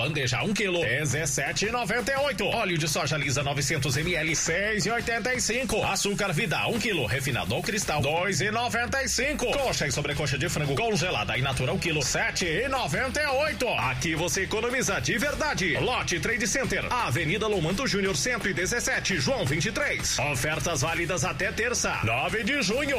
Bandeja 1 kg, 17,98. Óleo de soja lisa 900 ml, 6,85. Açúcar Vida 1 kg, refinado ou cristal, 2,95. Coxa e sobrecoxa de frango congelada e natura 1 kg, 7,98. Aqui você economiza de verdade. Lote Trade Center, Avenida Lomanto Júnior 117, João 23. Ofertas válidas até terça, 9 de junho.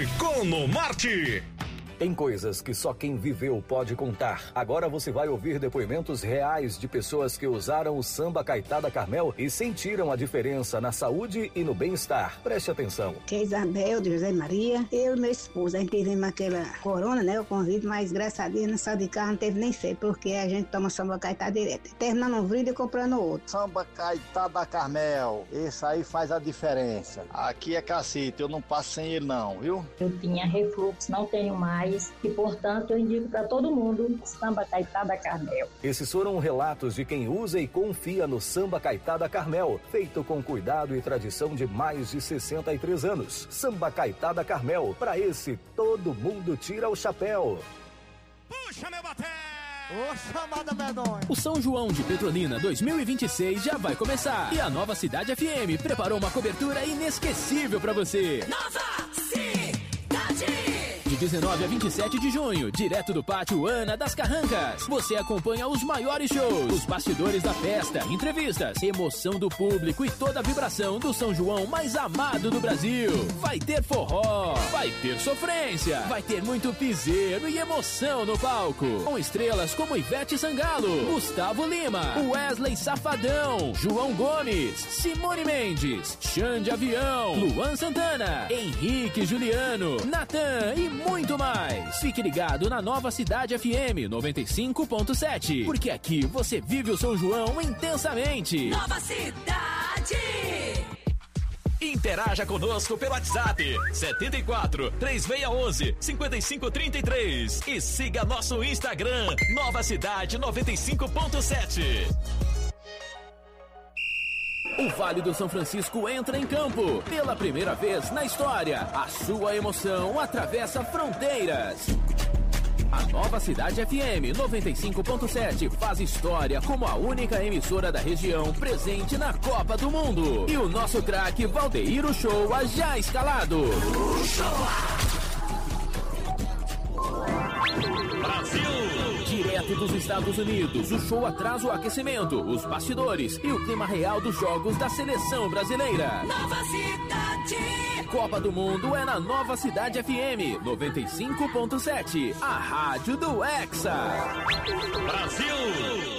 Economarte. Tem coisas que só quem viveu pode contar. Agora você vai ouvir depoimentos reais de pessoas que usaram o Samba Caetá da Carmel e sentiram a diferença na saúde e no bem-estar. Preste atenção. Que é Isabel, de José Maria. Eu e meu esposo, a gente tivemos aquela corona, né? O convite, mas graças a Deus, na sala de carro não teve nem feio, porque a gente toma Samba Caetá direto. Terminando um brinde e comprando outro. Samba Caetá da Carmel, esse aí faz a diferença. Aqui é cacete, eu não passo sem ele não, viu? Eu tinha refluxo, não tenho mais. E, portanto, eu indico para todo mundo Samba Caetá da Carmel. Esses foram relatos de quem usa e confia no Samba Caetá da Carmel, feito com cuidado e tradição de mais de 63 anos. Samba Caetá da Carmel, para esse todo mundo tira o chapéu. Puxa, meu baté! Ô, chamada medonha! O São João de Petrolina 2026 já vai começar. E a Nova Cidade FM preparou uma cobertura inesquecível para você. Nova Cidade! De 19 a 27 de junho, direto do Pátio Ana das Carrancas, você acompanha os maiores shows, os bastidores da festa, entrevistas, emoção do público e toda a vibração do São João mais amado do Brasil. Vai ter forró, vai ter sofrência, vai ter muito piseiro e emoção no palco, com estrelas como Ivete Sangalo, Gustavo Lima, Wesley Safadão, João Gomes, Simone Mendes, Xande Avião, Luan Santana, Henrique Juliano, Natan e muito mais. Fique ligado na Nova Cidade FM 95.7, porque aqui você vive o São João intensamente. Nova Cidade! Interaja conosco pelo WhatsApp 74 3611 5533 e siga nosso Instagram Nova Cidade 95.7. O Vale do São Francisco entra em campo. Pela primeira vez na história, a sua emoção atravessa fronteiras. A Nova Cidade FM 95.7 faz história como a única emissora da região presente na Copa do Mundo. E o nosso craque Valdeir Uchoa já escalado. Brasil! Direto dos Estados Unidos, o show traz o aquecimento, os bastidores e o clima real dos jogos da seleção brasileira. Nova Cidade! Copa do Mundo é na Nova Cidade FM 95.7, a rádio do Hexa. Brasil!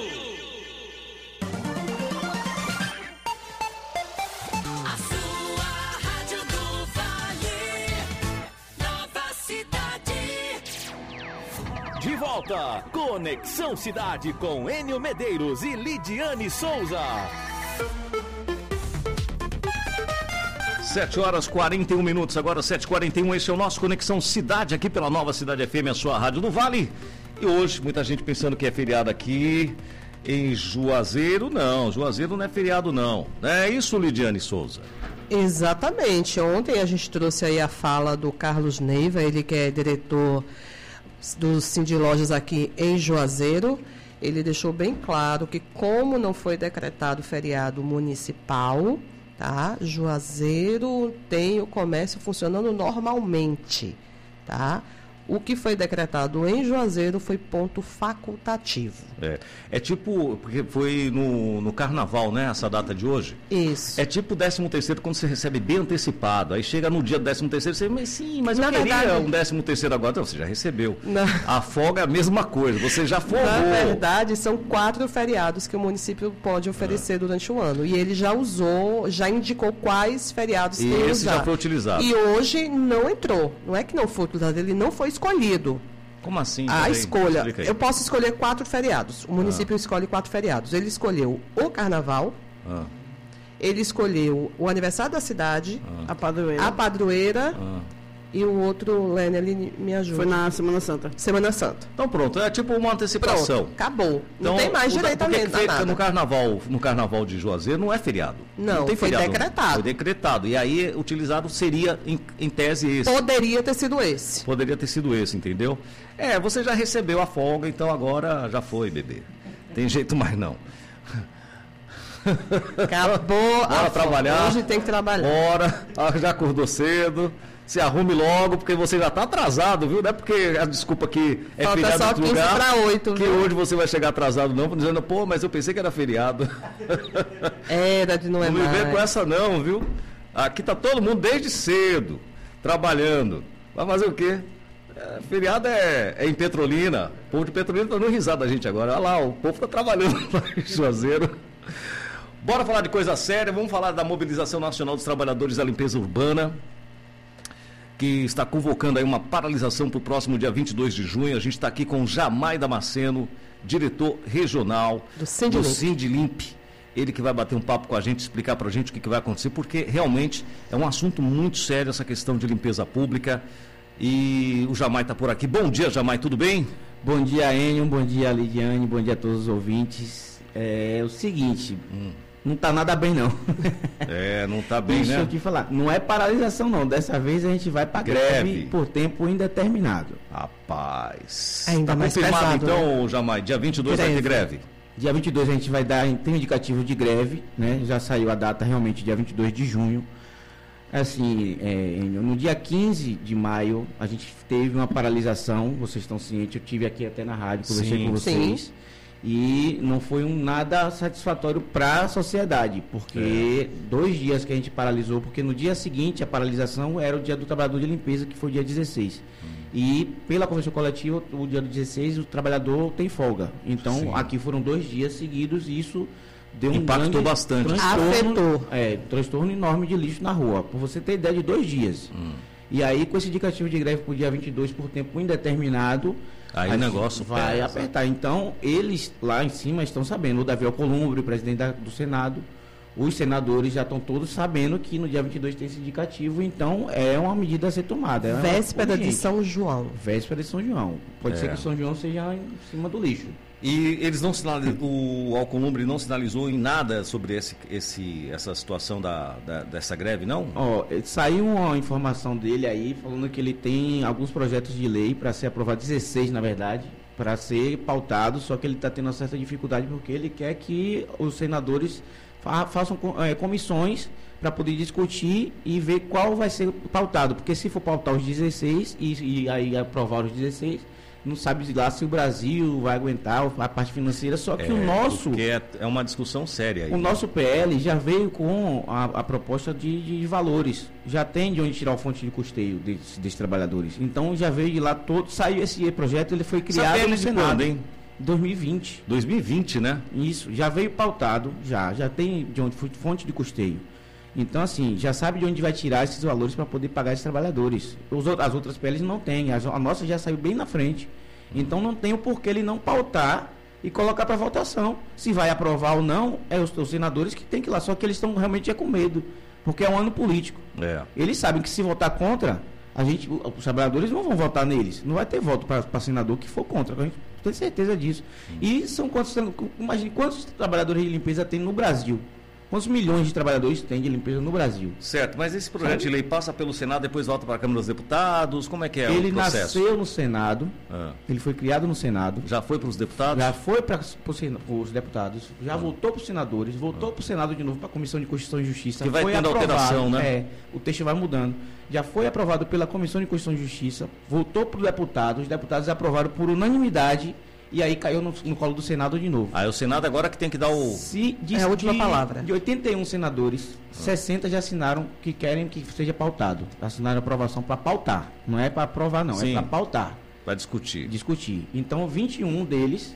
De volta, Conexão Cidade com Enio Medeiros e Lidiane Souza. 7h41, agora 7h41, esse é o nosso Conexão Cidade aqui pela Nova Cidade FM, a sua rádio do Vale. E hoje, muita gente pensando que é feriado aqui em Juazeiro. Não, Juazeiro não é feriado não. É isso, Lidiane Souza? Exatamente, ontem a gente trouxe aí a fala do Carlos Neiva, ele que é diretor do Cindy Lojas aqui em Juazeiro. Ele deixou bem claro que, como não foi decretado feriado municipal, tá? Juazeiro tem o comércio funcionando normalmente, tá? O que foi decretado em Juazeiro foi ponto facultativo. É tipo, porque foi no carnaval, né, essa data de hoje? Isso. É tipo o 13º quando você recebe bem antecipado. Aí chega no dia do 13º, você mas sim, mas eu queria um 13º agora. Não, você já recebeu. Não. A folga é a mesma coisa, você já folgou. Na verdade, são 4 feriados que o município pode oferecer durante o ano. E ele já usou, já indicou quais feriados que ele esse já foi utilizado. E hoje não entrou. Não é que não foi utilizado, ele não foi escolhido. Como assim? A escolha. Eu posso escolher 4 feriados. O município escolhe 4 feriados. Ele escolheu o carnaval. Ele escolheu o aniversário da cidade. A padroeira. A padroeira. E o outro, Lênia, ele me ajuda. Foi na Semana Santa. Semana Santa. Então pronto, é tipo uma antecipação. Pronto, acabou. Então, não tem mais direito a nada. No carnaval de Juazeiro não é feriado. Não tem foi feriado. Decretado. Foi decretado. E aí utilizado seria, em tese, esse. Poderia ter sido esse. Poderia ter sido esse, entendeu? Você já recebeu a folga, então agora já foi, bebê. Tem jeito mais não. Acabou. Bora trabalhar. Hoje tem que trabalhar. Bora. Já acordou cedo. Se arrume logo, porque você já está atrasado, viu? Não é porque a desculpa que é falta feriado só em outro lugar, 15:08, que hoje você vai chegar atrasado não, dizendo, pô, mas eu pensei que era feriado. Não é mais. Não me vem com essa não, viu? Aqui tá todo mundo desde cedo, trabalhando. Vai fazer o quê? Feriado é em Petrolina. O povo de Petrolina tá dando risada da gente agora. Olha lá, o povo tá trabalhando lá em Juazeiro. Bora falar de coisa séria, vamos falar da mobilização nacional dos trabalhadores da limpeza urbana, que está convocando aí uma paralisação para o próximo dia 22 de junho. A gente está aqui com o Jamai Damasceno, diretor regional do Sindilimp. Ele que vai bater um papo com a gente, explicar para a gente o que vai acontecer, porque realmente é um assunto muito sério essa questão de limpeza pública. E o Jamai está por aqui. Bom dia, Jamai, tudo bem? Bom dia, Enio, bom dia, Lidiane, bom dia a todos os ouvintes. É o seguinte... Não está nada bem, não. Não está bem, Deixa eu te falar. Não é paralisação, não. Dessa vez a gente vai para greve por tempo indeterminado. Rapaz. Ainda mais confirmado, pesado, então, Jamai, dia 22 vai ter greve? Dia 22 a gente vai dar, tem um indicativo de greve, né? Já saiu a data realmente, dia 22 de junho. Assim, no dia 15 de maio, a gente teve uma paralisação, vocês estão cientes, eu tive aqui até na rádio, conversei com vocês. Sim. E não foi nada satisfatório para a sociedade, porque 2 dias que a gente paralisou, porque no dia seguinte a paralisação era o dia do trabalhador de limpeza, que foi o dia 16. E pela convenção coletiva, o dia do 16 o trabalhor tem folga. Então aqui foram 2 dias seguidos e isso deu impactou bastante. Afetou. Transtorno enorme de lixo na rua. Por você ter ideia, de 2 dias. E aí com esse indicativo de greve para o dia 22 por tempo indeterminado, aí o negócio vai apertar. Então, eles lá em cima estão sabendo, o Davi Alcolumbre, o presidente do Senado, os senadores já estão todos sabendo que no dia 22 tem esse indicativo, então é uma medida a ser tomada. Véspera de São João. Véspera de São João. Pode ser que São João seja em cima do lixo. E eles não o Alcolumbre não sinalizou em nada sobre essa situação dessa greve, não? Saiu uma informação dele aí, falando que ele tem alguns projetos de lei para ser aprovado, 16 na verdade, para ser pautado, só que ele está tendo uma certa dificuldade porque ele quer que os senadores façam comissões para poder discutir e ver qual vai ser pautado, porque se for pautar os 16 e aí aprovar os 16, não sabe lá se o Brasil vai aguentar a parte financeira, só que o nosso... Porque é uma discussão séria aí. O nosso PL já veio com a proposta de valores, já tem de onde tirar o fonte de custeio desses trabalhadores. Então já veio de lá todo, saiu esse projeto, ele foi criado no Senado. Quando, hein? 2020. 2020, né? Isso, já veio pautado, já tem de onde fonte de custeio. Então, assim, já sabe de onde vai tirar esses valores para poder pagar esses trabalhadores. As outras PLs não têm, a nossa já saiu bem na frente. Então, não tem o porquê ele não pautar e colocar para votação. Se vai aprovar ou não, os senadores que tem que ir lá. Só que eles estão realmente com medo, porque é um ano político. Eles sabem que se votar contra, os trabalhadores não vão votar neles. Não vai ter voto para senador que for contra. A gente tem certeza disso. E são imagine quantos trabalhadores de limpeza tem no Brasil. Quantos milhões de trabalhadores tem de limpeza no Brasil? Certo, mas esse projeto de lei passa pelo Senado, depois volta para a Câmara dos Deputados, como é que é o processo? Ele nasceu no Senado, ele foi criado no Senado. Já foi para os deputados? Já foi para os deputados, já voltou para os senadores, voltou para o Senado de novo, para a Comissão de Constituição e Justiça. Que vai tendo alteração, né? O texto vai mudando. Já foi aprovado pela Comissão de Constituição e Justiça, voltou para os deputados aprovaram por unanimidade. E aí caiu no colo do Senado de novo. Aí o Senado agora que tem que dar a última palavra. De 81 senadores, 60 já assinaram que querem que seja pautado. Assinaram aprovação para pautar. Não é para aprovar, não. Sim. É para pautar. Para discutir. Então, 21 deles...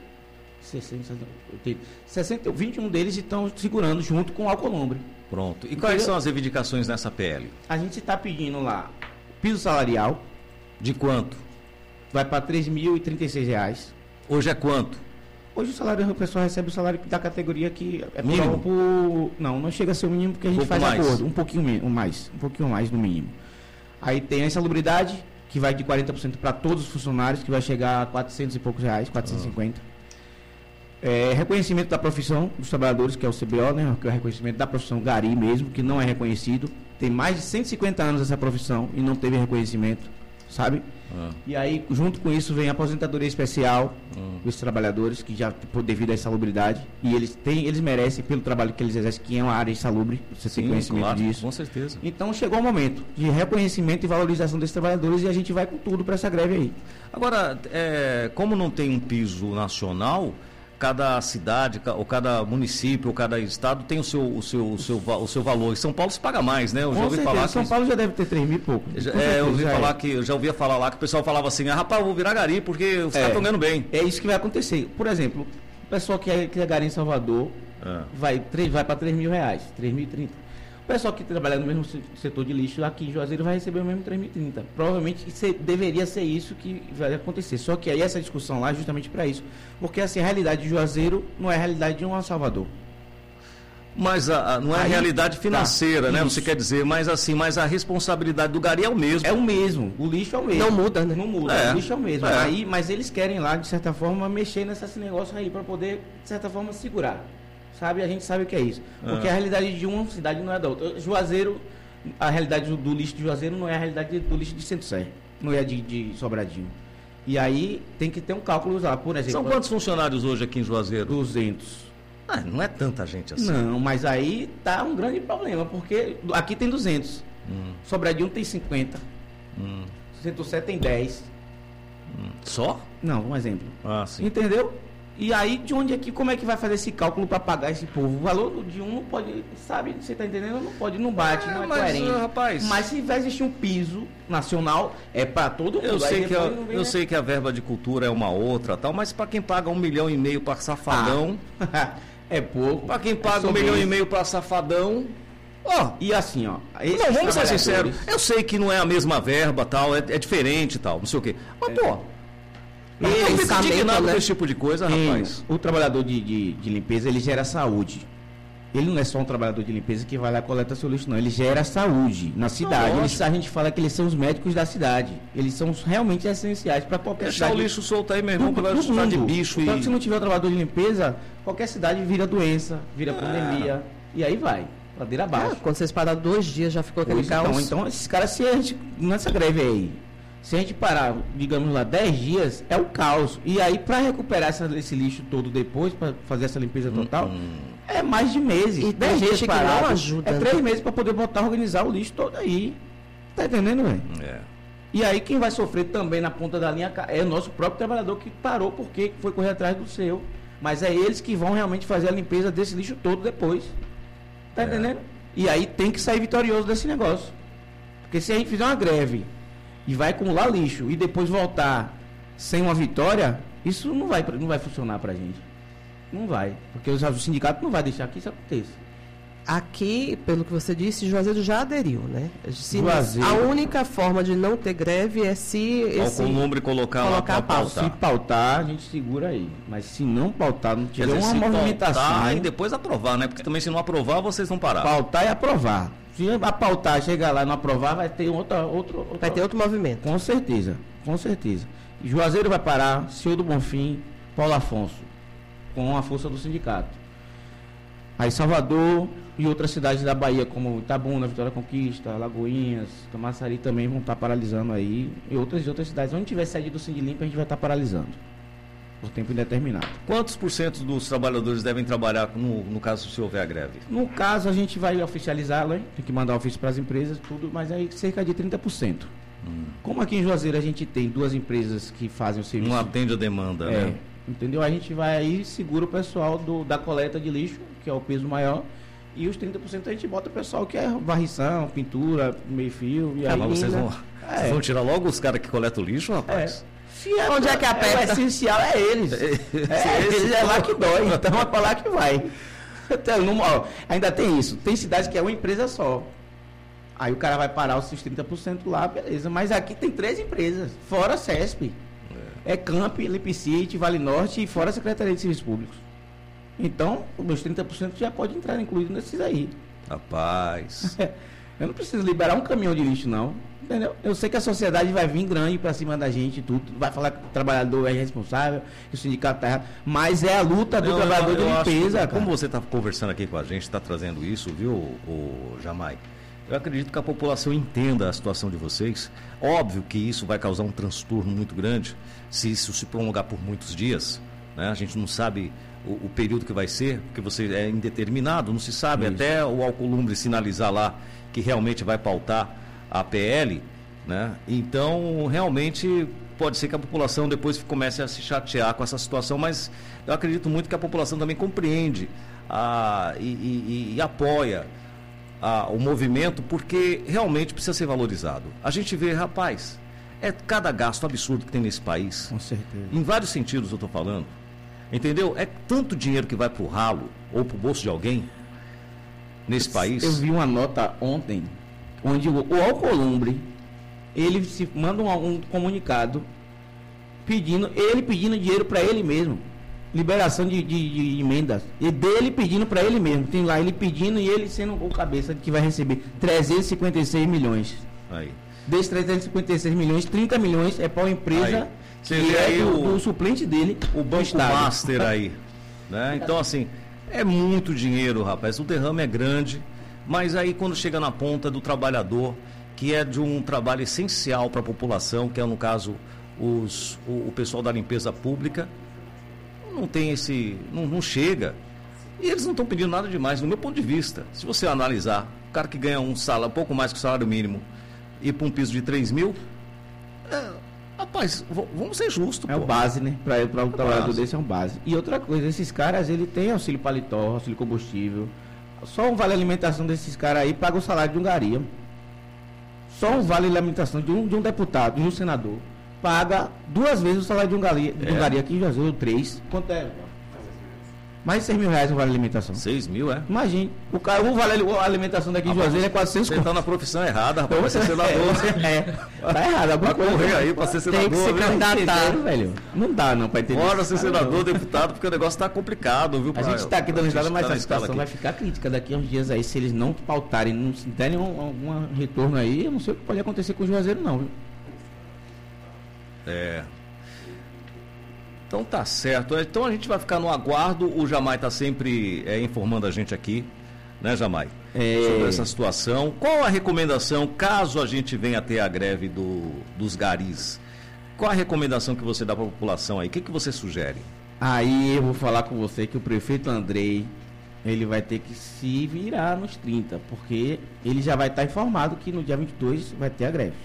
21 deles estão segurando junto com o Alcolumbre. Pronto. E quais são as reivindicações nessa PL? A gente está pedindo lá piso salarial. De quanto? Vai para R$ 3.036. Hoje é quanto? Hoje o pessoal recebe o salário da categoria que é mínimo? Não chega a ser o mínimo porque a gente faz acordo. Um pouquinho mais no mínimo. Aí tem a insalubridade, que vai de 40% para todos os funcionários, que vai chegar a 400 e poucos reais, 450. Reconhecimento da profissão dos trabalhadores, que é o CBO, né? Que é o reconhecimento da profissão gari mesmo, que não é reconhecido. Tem mais de 150 anos essa profissão e não teve reconhecimento. sabe? E aí, junto com isso, vem a aposentadoria especial dos trabalhadores, que já, devido à insalubridade, e eles merecem pelo trabalho que eles exercem, que é uma área insalubre, você tem conhecimento disso. Com certeza. Então, chegou o momento de reconhecimento e valorização desses trabalhadores e a gente vai com tudo para essa greve aí. Agora, como não tem um piso nacional, cada cidade, ou cada município, ou cada estado tem o seu valor. Em São Paulo se paga mais, né? Eu já ouvi falar São Paulo já deve ter 3 mil e pouco. Eu já ouvia falar lá que o pessoal falava assim, rapaz, eu vou virar gari porque os caras estão ganhando bem. É isso que vai acontecer. Por exemplo, o pessoal que é gari em Salvador vai para 3 mil reais, 3.030. O pessoal que trabalha no mesmo setor de lixo aqui em Juazeiro vai receber o mesmo 3.030. Provavelmente deveria ser isso que vai acontecer. Só que aí essa discussão lá é justamente para isso. Porque assim, a realidade de Juazeiro não é a realidade de um Salvador. Mas não é a realidade financeira, né? Isso. Você quer dizer, mas a responsabilidade do gari é o mesmo. É o mesmo. O lixo é o mesmo. Não muda, né? Não muda. O lixo é o mesmo. Mas eles querem lá, de certa forma, mexer nesse negócio aí para poder, de certa forma, segurar. Sabe? A gente sabe o que é isso. Porque a realidade de uma cidade não é da outra. Juazeiro, a realidade do lixo de Juazeiro não é a realidade do lixo de Centro-Sé. Não é de Sobradinho. E aí tem que ter um cálculo lá, por exemplo. São quantos funcionários hoje aqui em Juazeiro? 200. Não é tanta gente assim. Não, mas aí tá um grande problema, porque aqui tem 200. Sobradinho tem 50. Centro-Sé tem 10. Só? Não, um exemplo. Sim. Entendeu? E aí, de onde aqui, como é que vai fazer esse cálculo para pagar esse povo? O valor de um não pode, sabe? Você está entendendo? Não pode, não bate, não é coerente. Rapaz... Mas se vai existir um piso nacional, é para todo mundo. Eu sei que a verba de cultura é uma outra, tal, mas para quem paga 1,5 milhão para safadão... é pouco. Para quem paga 1,5 milhão para safadão... E assim, não, vamos ser sinceros. Eu sei que não é a mesma verba, tal, é diferente, tal, não sei o quê. Mas, eu fico indignado com esse tipo de coisa, rapaz. O trabalhador de limpeza, ele gera saúde. Ele não é só um trabalhador de limpeza que vai lá e coleta seu lixo, não. Ele gera saúde na cidade. A gente fala que eles são os médicos da cidade. Eles são realmente essenciais para qualquer cidade. Deixar o lixo solto aí, meu irmão, para vai de bicho. Então, se não tiver um trabalhador de limpeza, qualquer cidade vira doença, vira pandemia. E aí vai, ladeira abaixo. Quando vocês pararam 2 dias, já ficou aquele caos. Então, esses caras, se a gente, nessa greve aí, se a gente parar, digamos lá, 10 dias, é o caos. E aí, para recuperar esse lixo todo depois, para fazer essa limpeza total, é mais de meses. E 10 dias que não ajuda. É 3 meses para poder organizar o lixo todo aí. Tá entendendo, velho? E aí, quem vai sofrer também na ponta da linha é o nosso próprio trabalhador que parou porque foi correr atrás do seu. Mas é eles que vão realmente fazer a limpeza desse lixo todo depois. Tá entendendo? E aí tem que sair vitorioso desse negócio. Porque se a gente fizer uma greve e vai acumular lixo e depois voltar sem uma vitória, isso não vai funcionar pra gente. Não vai. Porque o sindicato não vai deixar que isso aconteça. Aqui, pelo que você disse, Juazeiro já aderiu, né? Juazeiro. A única forma de não ter greve é se o número colocar lá para pautar. Se pautar, a gente segura aí. Mas se não pautar, não tiver uma movimentação... e depois aprovar, né? Porque também se não aprovar, vocês vão parar. Pautar e aprovar. Se a pautar, chegar lá e não aprovar, vai ter vai ter outro movimento. Com certeza, com certeza. Juazeiro vai parar, Senhor do Bonfim, Paulo Afonso, com a força do sindicato. Aí Salvador e outras cidades da Bahia, como Itabuna, Vitória Conquista, Lagoinhas, Camaçari também vão estar paralisando aí. E outras cidades. Onde tiver sede do Sindilimpa, a gente vai estar paralisando. Por tempo indeterminado. Quantos por cento dos trabalhadores devem trabalhar no caso se houver a greve? No caso, a gente vai oficializá-lo, tem que mandar ofício para as empresas, tudo, mas aí cerca de 30%. Como aqui em Juazeiro a gente tem 2 empresas que fazem o serviço... Não atende a demanda, né? Entendeu? A gente vai aí, segura o pessoal da coleta de lixo, que é o peso maior, e os 30% a gente bota o pessoal que é varrição, pintura, meio-fio, e aí... Mas vocês vão tirar logo os caras que coletam o lixo, rapaz? Onde é que aperta? O essencial é eles. Eles é lá que dói, então é para lá que vai. Então, ainda tem isso. Tem cidades que é uma empresa só. Aí o cara vai parar os seus 30% lá, beleza. Mas aqui tem 3 empresas, fora a CESP. É Camp, Lipcity, Vale Norte e fora a Secretaria de Serviços Públicos. Então, os meus 30% já pode entrar incluído nesses aí. Rapaz. Eu não preciso liberar um caminhão de lixo, não. Entendeu? Eu sei que a sociedade vai vir grande pra cima da gente e tudo. Vai falar que o trabalhador é responsável, que o sindicato tá errado. Mas é a luta do trabalhador de limpeza. Como você está conversando aqui com a gente, está trazendo isso, viu, o Jamai? Eu acredito que a população entenda a situação de vocês. Óbvio que isso vai causar um transtorno muito grande se isso se prolongar por muitos dias, né? A gente não sabe o período que vai ser, porque você é indeterminado, não se sabe, até o Alcolumbre sinalizar lá que realmente vai pautar a PL, né? Então, realmente, pode ser que a população depois comece a se chatear com essa situação, mas eu acredito muito que a população também compreende e apoia o movimento, porque realmente precisa ser valorizado. A gente vê, rapaz, é cada gasto absurdo que tem nesse país. Com certeza. Em vários sentidos eu estou falando. Entendeu? É tanto dinheiro que vai pro ralo ou pro bolso de alguém nesse país. Eu vi uma nota ontem, onde o Alcolumbre, ele se manda um comunicado pedindo dinheiro para ele mesmo. Liberação de emendas. E dele pedindo para ele mesmo. Tem lá ele pedindo e ele sendo o cabeça que vai receber 356 milhões. Aí. Desses 356 milhões, 30 milhões é para uma empresa que aí do suplente dele, o Banco Master aí. Né? Então, assim, é muito dinheiro, rapaz. O derrame é grande, mas aí quando chega na ponta do trabalhador, que é de um trabalho essencial para a população, que é, no caso, o pessoal da limpeza pública, não tem não chega. E eles não estão pedindo nada demais, no meu ponto de vista. Se você analisar, o cara que ganha um pouco mais que o salário mínimo e para um piso de 3 mil, rapaz, vamos ser justos. É o base, né? Para o trabalhador desse é um base. E outra coisa, esses caras, ele tem auxílio paletó, auxílio combustível. Só um vale alimentação desses caras aí paga o salário de um garia. Só um vale alimentação de um deputado, de um senador, paga 2 vezes o salário de um garia aqui em Juazeiro, 3. Quanto é? Mais de 6 mil reais o vale alimentação. 6 mil, é? Imagine. O vale alimentação daqui em Juazeiro é 400 conto. Você tá na profissão errada, rapaz. Vai ser senador. Tá errado. Vai correr aí pra ser senador. Tem que se candidatar, velho. Não dá não pra entender. Bora ser senador, deputado, porque o negócio tá complicado, viu? A gente tá aqui dando risada, mas a situação vai ficar crítica daqui a uns dias aí. Se eles não pautarem, não derem algum retorno aí, eu não sei o que pode acontecer com o Juazeiro não, viu? Então tá certo. Então a gente vai ficar no aguardo. O Jamai está sempre informando a gente aqui, né, Jamai? Sobre essa situação. Qual a recomendação, caso a gente venha ter a greve dos garis? Qual a recomendação que você dá para a população aí? O que você sugere? Aí eu vou falar com você que o prefeito Andrei, ele vai ter que se virar nos 30, porque ele já vai estar informado que no dia 22 vai ter a greve.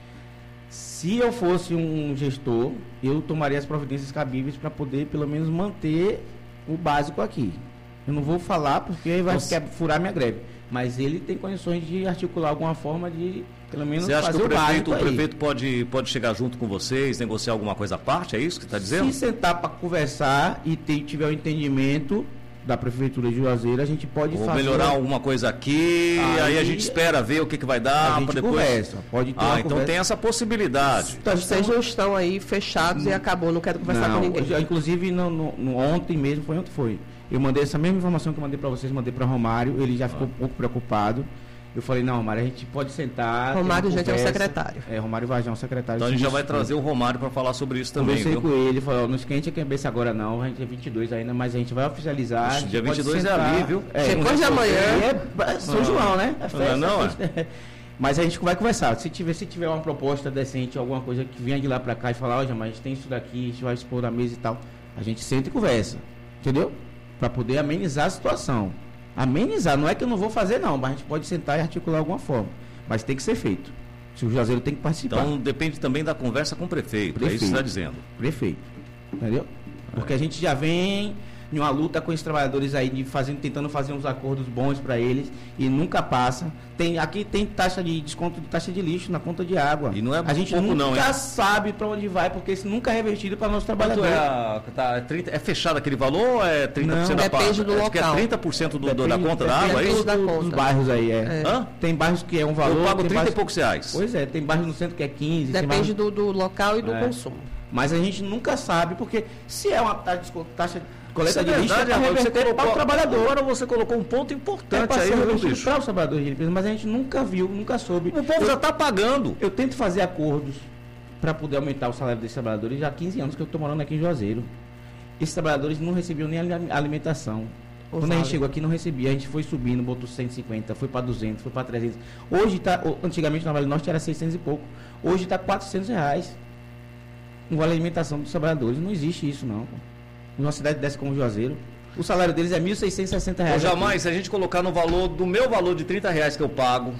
Se eu fosse um gestor, eu tomaria as providências cabíveis para poder, pelo menos, manter o básico aqui. Eu não vou falar porque vai furar minha greve. Mas ele tem condições de articular alguma forma de, pelo menos, você acha fazer que o prefeito pode chegar junto com vocês, negociar alguma coisa à parte? É isso que você está dizendo? Se sentar para conversar e tiver o entendimento da Prefeitura de Juazeiro, a gente pode fazer... melhorar alguma coisa aqui, aí a gente espera ver o que vai dar para depois... conversa, pode ter uma então conversa. Tem essa possibilidade. Então, vocês não estão aí fechados e acabou, não quero conversar com ninguém. Inclusive, ontem mesmo, foi. Eu mandei essa mesma informação que eu mandei para vocês, mandei para Romário, ele já ficou um pouco preocupado. Eu falei, não, Romário, a gente pode sentar... Romário já é o secretário. Romário Vajão, secretário. Então a gente já vai trazer o Romário para falar sobre isso também, viu? Conversei com ele, falou, não esquente a cabeça agora não, a gente é 22 ainda, mas a gente vai oficializar. Dia 22 é ali, viu? Depois de amanhã. É São João, né? É festa, não. Mas a gente vai conversar. Se tiver uma proposta decente, alguma coisa que venha de lá para cá e falar, olha, mas tem isso daqui, a gente vai expor na mesa e tal, a gente senta e conversa, entendeu? Para poder amenizar a situação. Amenizar, não é que eu não vou fazer não, mas a gente pode sentar e articular de alguma forma, mas tem que ser feito. Se o Juazeiro tem que participar. Então depende também da conversa com o prefeito. É isso que você está dizendo. Prefeito, entendeu? Porque a gente já vem em uma luta com os trabalhadores aí, tentando fazer uns acordos bons para eles e nunca passa. Aqui tem taxa de desconto de taxa de lixo na conta de água. E não é a gente pouco nunca sabe para onde vai, porque isso nunca é revertido para nossos trabalhadores. É fechado aquele valor ou é 30% não, da depende do local. É 30% da conta da água, é isso? Dos bairros aí, Tem bairros que é um valor... Eu pago 30 e poucos reais. Pois é, tem bairros no centro que é 15. Depende do local e do consumo. Mas a gente nunca sabe, porque se é uma taxa de coleta de lixo, você colocou para o trabalhador. Agora você colocou um ponto importante aí, para os trabalhadores de limpeza, mas a gente nunca viu, nunca soube. O povo já está pagando. Eu tento fazer acordos para poder aumentar o salário desses trabalhadores já há 15 anos que eu estou morando aqui em Juazeiro. Esses trabalhadores não recebiam nem alimentação. Quando a gente chegou aqui não recebia, a gente foi subindo, botou 150, foi para 200, foi para 300. Hoje antigamente na Vale Norte era 600 e pouco. Hoje está R$400. Um vale alimentação dos trabalhadores. Não existe isso não. Numa cidade dessa como Juazeiro, o salário deles é R$1.660. Jamais, se a gente colocar no valor do meu valor de R$30 que eu pago,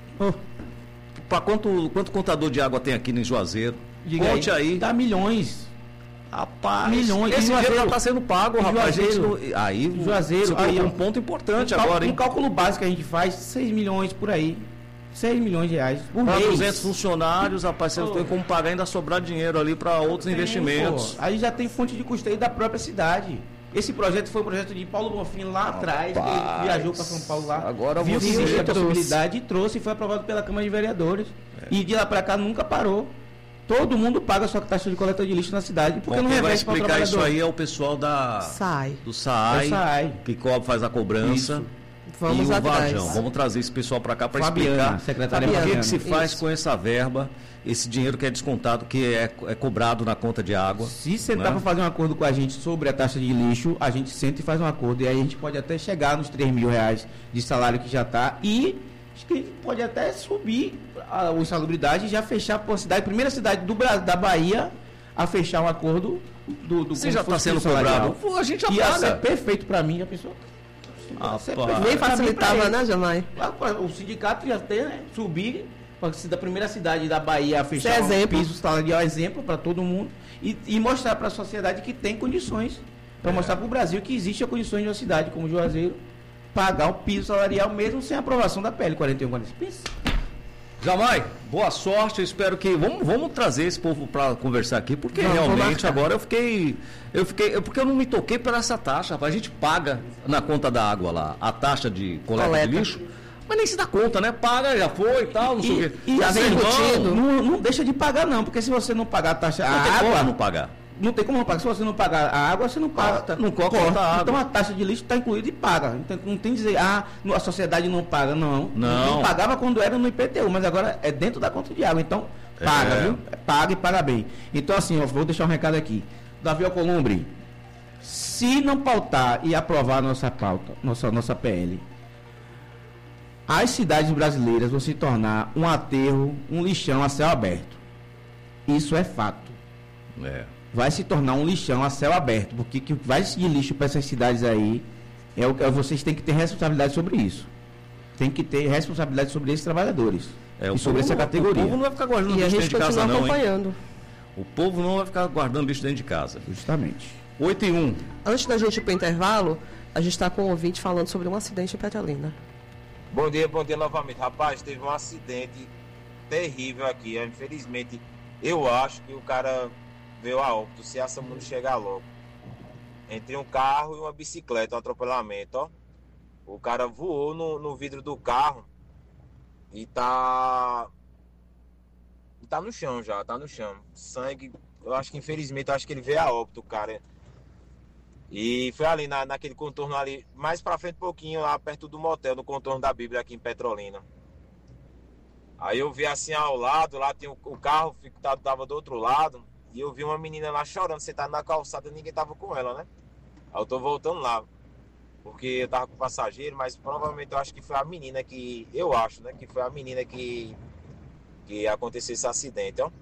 para quanto contador de água tem aqui em Juazeiro? Conte aí. Dá milhões. Rapaz, milhões. Esse dinheiro já está sendo pago, rapaz. Aí, Juazeiro, você aí é um ponto importante agora, hein? Um cálculo básico que a gente faz, 6 milhões por aí. 6 milhões de reais por mês. 200 funcionários, rapaz, você não tem como pagar, ainda sobrar dinheiro ali para outros investimentos. Aí já tem fonte de custeio da própria cidade. Esse projeto foi um projeto de Paulo Bonfim lá atrás, ele viajou para São Paulo lá, agora viu que existia a possibilidade e trouxe e foi aprovado pela Câmara de Vereadores. E de lá para cá nunca parou. Todo mundo paga a sua taxa de coleta de lixo na cidade, porque não reveste para o trabalhador. Quem vai explicar isso aí é o pessoal do SAAI, que faz a cobrança. Vamos atrás. Varjão. Vamos trazer esse pessoal para cá para explicar o que se faz com essa verba, esse dinheiro que é descontado, que é cobrado na conta de água. Se sentar para fazer um acordo com a gente sobre a taxa de lixo, a gente senta e faz um acordo. E aí a gente pode até chegar nos R$3.000 de salário que já está. E acho que a gente pode até subir a insalubridade e já fechar por cidade, primeira cidade da Bahia a fechar um acordo do Você já está sendo cobrado. A gente já paga. Ia ser perfeito para mim, a pessoa. Nem facilitava, né, Jamai? O sindicato ia ter, né? Subir da primeira cidade da Bahia a fechar um piso salarial, exemplo para todo mundo e mostrar para a sociedade que tem condições, para mostrar para o Brasil que existe a condições de uma cidade como Juazeiro pagar o piso salarial mesmo sem aprovação da PL 4145. Jamai, boa sorte, eu espero que vamos trazer esse povo para conversar aqui, porque realmente agora eu fiquei porque eu não me toquei por essa taxa, a gente paga na conta da água lá a taxa de coleta de lixo, mas nem se dá conta, né? Paga, já foi e tal, não sei o quê. E já vem embutido. Não deixa de pagar não, porque se você não pagar a taxa, não tem como não pagar. Não tem como não pagar. Se você não pagar a água, você não paga. Não corta a água. Então a taxa de lixo está incluída e paga. Então, não tem que dizer, a sociedade não paga, não. Não pagava quando era no IPTU, mas agora é dentro da conta de água. Então, paga, viu? Paga e paga bem. Então, assim, eu vou deixar um recado aqui. Davi Alcolumbre, se não pautar e aprovar nossa pauta, nossa PL, as cidades brasileiras vão se tornar um aterro, um lixão a céu aberto. Isso é fato. Vai se tornar um lixão a céu aberto, porque que vai de lixo para essas cidades aí, vocês têm que ter responsabilidade sobre isso. Tem que ter responsabilidade sobre esses trabalhadores. E sobre essa categoria. O povo não vai ficar guardando lixo dentro de casa, não. Acompanhando. O povo não vai ficar guardando lixo dentro de casa. Justamente. 8h01. Antes da gente ir para o intervalo, a gente está com um ouvinte falando sobre um acidente em Petrolina. Bom dia novamente. Rapaz, teve um acidente terrível aqui. Infelizmente, eu acho que o cara veio a óbito, se essa mulher chegar logo. Entre um carro e uma bicicleta, um atropelamento, ó. O cara voou no vidro do carro e tá no chão já, tá no chão. Sangue, eu acho que infelizmente, eu acho que ele veio a óbito, cara. E foi ali naquele contorno ali, mais pra frente um pouquinho, lá perto do motel, no contorno da Bíblia aqui em Petrolina. Aí eu vi assim ao lado, lá tinha o carro, tava do outro lado. E eu vi uma menina lá chorando, sentada na calçada, ninguém tava com ela, né? Aí eu tô voltando lá, porque eu tava com o passageiro, mas provavelmente eu acho que foi a menina que... Eu acho, né? Que foi a menina que aconteceu esse acidente, ó.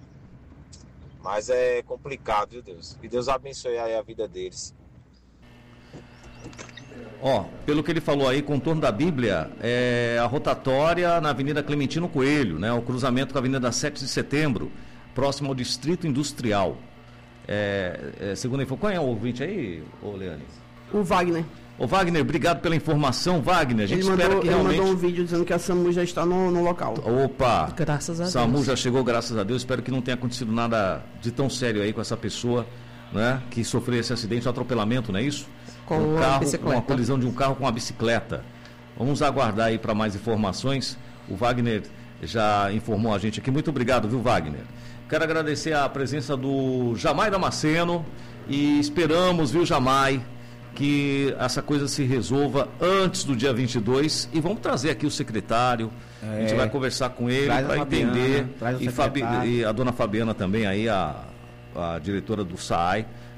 Mas é complicado, viu, Deus? Que Deus abençoe aí a vida deles. Pelo que ele falou aí, contorno da Bíblia, é a rotatória na Avenida Clementino Coelho, né? O cruzamento com a Avenida 7 de Setembro, próximo ao Distrito Industrial. Segundo a informação, qual é o ouvinte aí, Leane? O Wagner. Ô Wagner, obrigado pela informação, Wagner. A gente espera que realmente... Ele mandou um vídeo dizendo que a SAMU já está no local. Opa! Graças a Deus. SAMU já chegou, graças a Deus. Espero que não tenha acontecido nada de tão sério aí com essa pessoa, né? Que sofreu esse acidente, um atropelamento, não é isso? Com uma bicicleta. Uma colisão de um carro com uma bicicleta. Vamos aguardar aí para mais informações. O Wagner já informou a gente aqui. Muito obrigado, viu, Wagner? Quero agradecer a presença do Jamai Damasceno e esperamos, viu, Jamai, que essa coisa se resolva antes do dia 22 e vamos trazer aqui o secretário, a gente vai conversar com ele para entender, e a dona Fabiana também aí, a diretora do SAAI,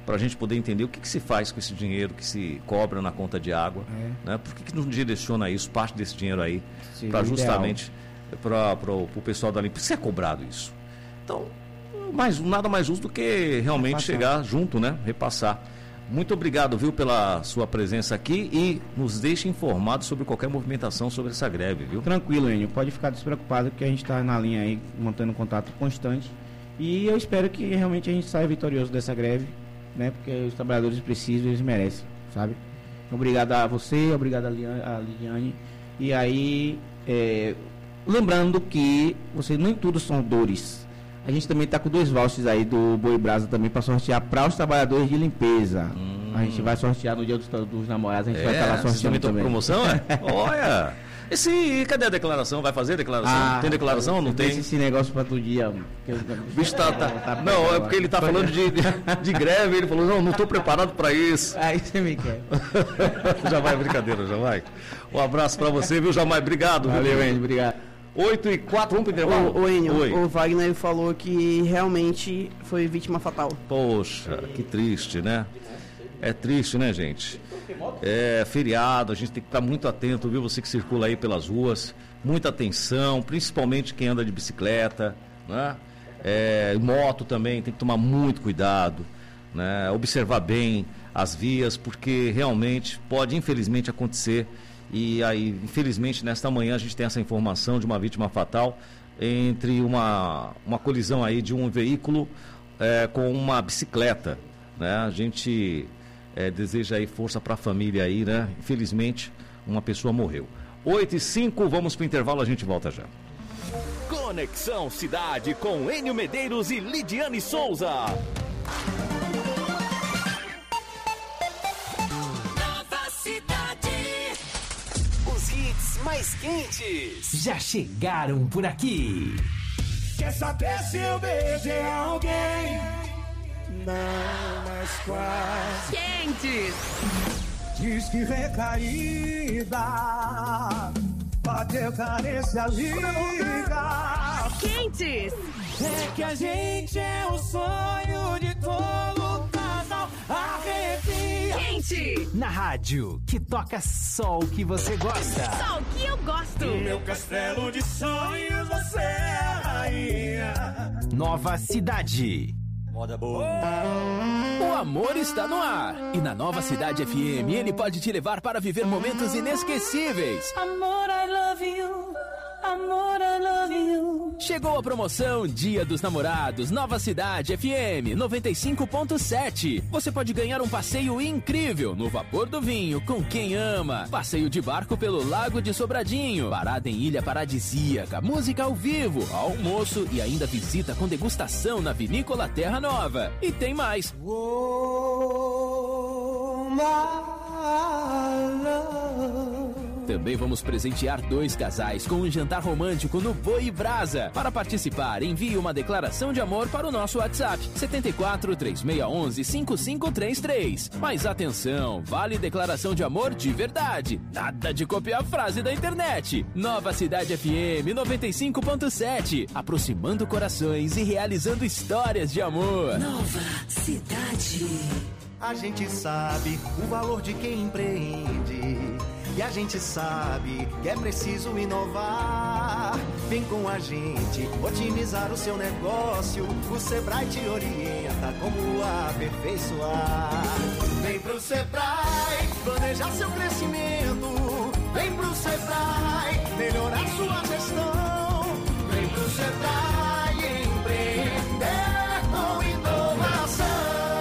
para a gente poder entender o que se faz com esse dinheiro que se cobra na conta de água, né? Por que não direciona isso, parte desse dinheiro aí, para justamente para o pessoal da limpeza? Isso é cobrado isso. Então, nada mais justo do que realmente chegar junto, né? Repassar. Muito obrigado, viu, pela sua presença aqui e nos deixe informados sobre qualquer movimentação sobre essa greve, viu? Tranquilo, Enio, pode ficar despreocupado que a gente está na linha aí, mantendo contato constante e eu espero que realmente a gente saia vitorioso dessa greve, né? Porque os trabalhadores precisam, eles merecem, sabe? Obrigado a você, obrigado a Lidiane. E aí, lembrando que nem tudo são dores. A gente também está com 2 vouchers aí do Boi Brasa também para sortear para os trabalhadores de limpeza. A gente vai sortear no dia dos namorados, a gente vai estar lá sorteando também. Promoção, Olha! Cadê a declaração? Vai fazer a declaração? Tem declaração ou não tem? Esse negócio para todo dia. O bicho não, é porque ele está falando de greve, ele falou, não estou preparado para isso. Aí você me quer. Já vai, brincadeira, já vai. Um abraço para você, viu, Jamai? Obrigado. Valeu, Enio, obrigado. 8h04, vamos pro intervalo? O Wagner falou que realmente foi vítima fatal. Poxa, que triste, né? É triste, né, gente? É feriado, a gente tem que estar muito atento, viu? Você que circula aí pelas ruas, muita atenção, principalmente quem anda de bicicleta, né? Moto também, tem que tomar muito cuidado, né? Observar bem as vias, porque realmente pode, infelizmente, acontecer. E aí, infelizmente, nesta manhã a gente tem essa informação de uma vítima fatal entre uma colisão aí de um veículo com uma bicicleta, né? A gente deseja aí força para a família aí, né? Infelizmente, uma pessoa morreu. 8h05, vamos para o intervalo, a gente volta já. Conexão Cidade com Enio Medeiros e Lidiane Souza. Mais quentes já chegaram por aqui. Quer saber se eu beijei alguém? Não, mas quase. Quentes. Diz que recaída, bateu carência, liga. Quentes. É que a gente é o sonho de todo casal. Arrepia. Quente. Na rádio, que toca só o que você gosta. Só o que eu gosto. No meu castelo de sonhos, você é a rainha. Nova Cidade. Moda boa. O amor está no ar. E na Nova Cidade FM, ele pode te levar para viver momentos inesquecíveis. Amor, I love you. Amor, I love you. Chegou a promoção Dia dos Namorados, Nova Cidade FM 95.7. Você pode ganhar um passeio incrível no Vapor do Vinho com quem ama. Passeio de barco pelo Lago de Sobradinho. Parada em Ilha Paradisíaca. Música ao vivo, almoço e ainda visita com degustação na Vinícola Terra Nova. E tem mais. Também vamos presentear 2 casais com um jantar romântico no Boi Brasa. Para participar, envie uma declaração de amor para o nosso WhatsApp 74 3611 5533. Mas atenção, vale declaração de amor de verdade. Nada de copiar a frase da internet. Nova Cidade FM 95.7, aproximando corações e realizando histórias de amor. Nova Cidade. A gente sabe o valor de quem empreende. E a gente sabe que é preciso inovar. Vem com a gente otimizar o seu negócio. O Sebrae te orienta como aperfeiçoar. Vem pro Sebrae planejar seu crescimento. Vem pro Sebrae melhorar sua gestão. Vem pro Sebrae empreender com inovação.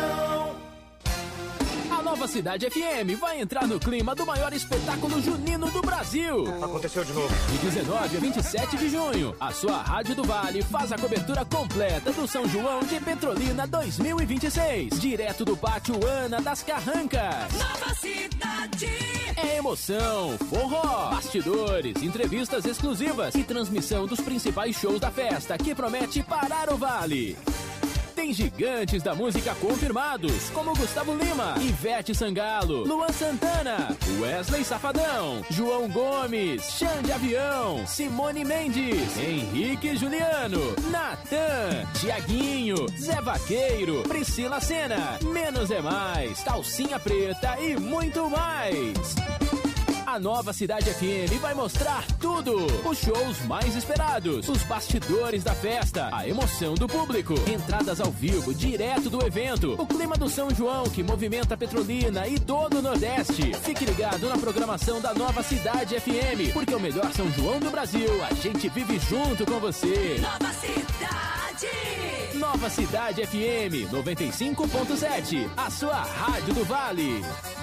Nova Cidade FM vai entrar no clima do maior espetáculo junino do Brasil. Aconteceu de novo. De 19 a 27 de junho, a sua Rádio do Vale faz a cobertura completa do São João de Petrolina 2026. Direto do Pátio Ana das Carrancas. Nova Cidade. É emoção, forró, bastidores, entrevistas exclusivas e transmissão dos principais shows da festa que promete parar o Vale. Tem gigantes da música confirmados, como Gustavo Lima, Ivete Sangalo, Luan Santana, Wesley Safadão, João Gomes, Xande Avião, Simone Mendes, Henrique Juliano, Natan, Tiaguinho, Zé Vaqueiro, Priscila Sena, Menos é Mais, Calcinha Preta e muito mais. A Nova Cidade FM vai mostrar tudo. Os shows mais esperados, os bastidores da festa, a emoção do público, entradas ao vivo direto do evento, o clima do São João que movimenta Petrolina e todo o Nordeste. Fique ligado na programação da Nova Cidade FM, porque o melhor São João do Brasil, a gente vive junto com você. Nova Cidade! Nova Cidade FM 95.7, a sua rádio do Vale.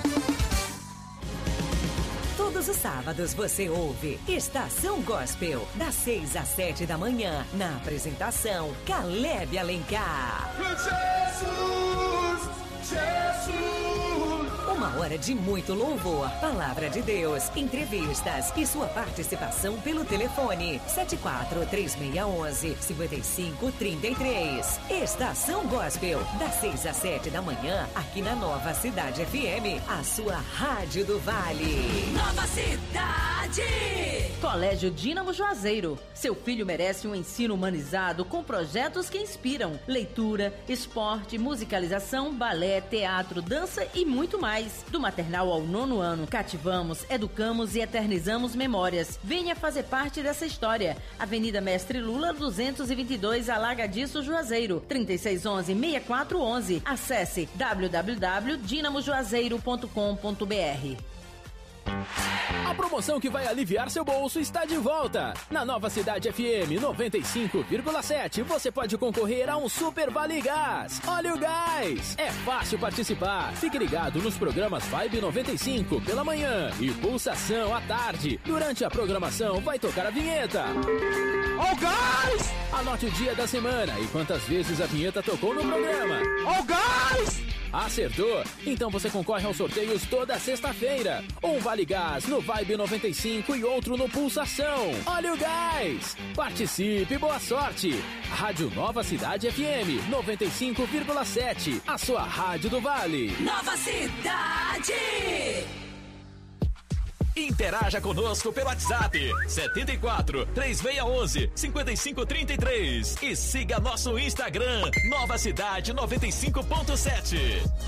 Todos os sábados você ouve Estação Gospel, das 6 às 7 da manhã, na apresentação Caleb Alencar. Jesus! Uma hora de muito louvor, palavra de Deus, entrevistas e sua participação pelo telefone 74-3611-5533. Estação Gospel, das 6 às 7 da manhã, aqui na Nova Cidade FM, a sua rádio do Vale. Nova Cidade! Colégio Dínamo Juazeiro. Seu filho merece um ensino humanizado com projetos que inspiram. Leitura, esporte, musicalização, balé, teatro, dança e muito mais. Do maternal ao 9º ano, cativamos, educamos e eternizamos memórias. Venha fazer parte dessa história. Avenida Mestre Lula, 222, Alagadiço, Juazeiro. 3611-6411. Acesse www.dinamojuazeiro.com.br. A promoção que vai aliviar seu bolso está de volta. Na Nova Cidade FM 95,7 você pode concorrer a um Super Vale Gás. Olha o gás! É fácil participar. Fique ligado nos programas Vibe 95 pela manhã e Pulsação à tarde. Durante a programação vai tocar a vinheta. Ó o gás! Anote o dia da semana e quantas vezes a vinheta tocou no programa. Ó o gás! Acertou? Então você concorre aos sorteios toda sexta-feira. Um Vale Gás no Vibe 95 e outro no Pulsação. Olha o gás! Participe, boa sorte! Rádio Nova Cidade FM 95,7. A sua rádio do Vale. Nova Cidade! Interaja conosco pelo WhatsApp 74-3611-5533 e siga nosso Instagram Nova Cidade 95.7.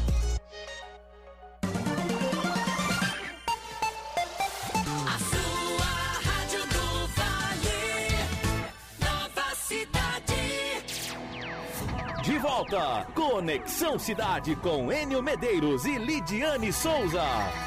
A sua rádio do Vale, Nova Cidade. De volta, Conexão Cidade com Enio Medeiros e Lidiane Souza.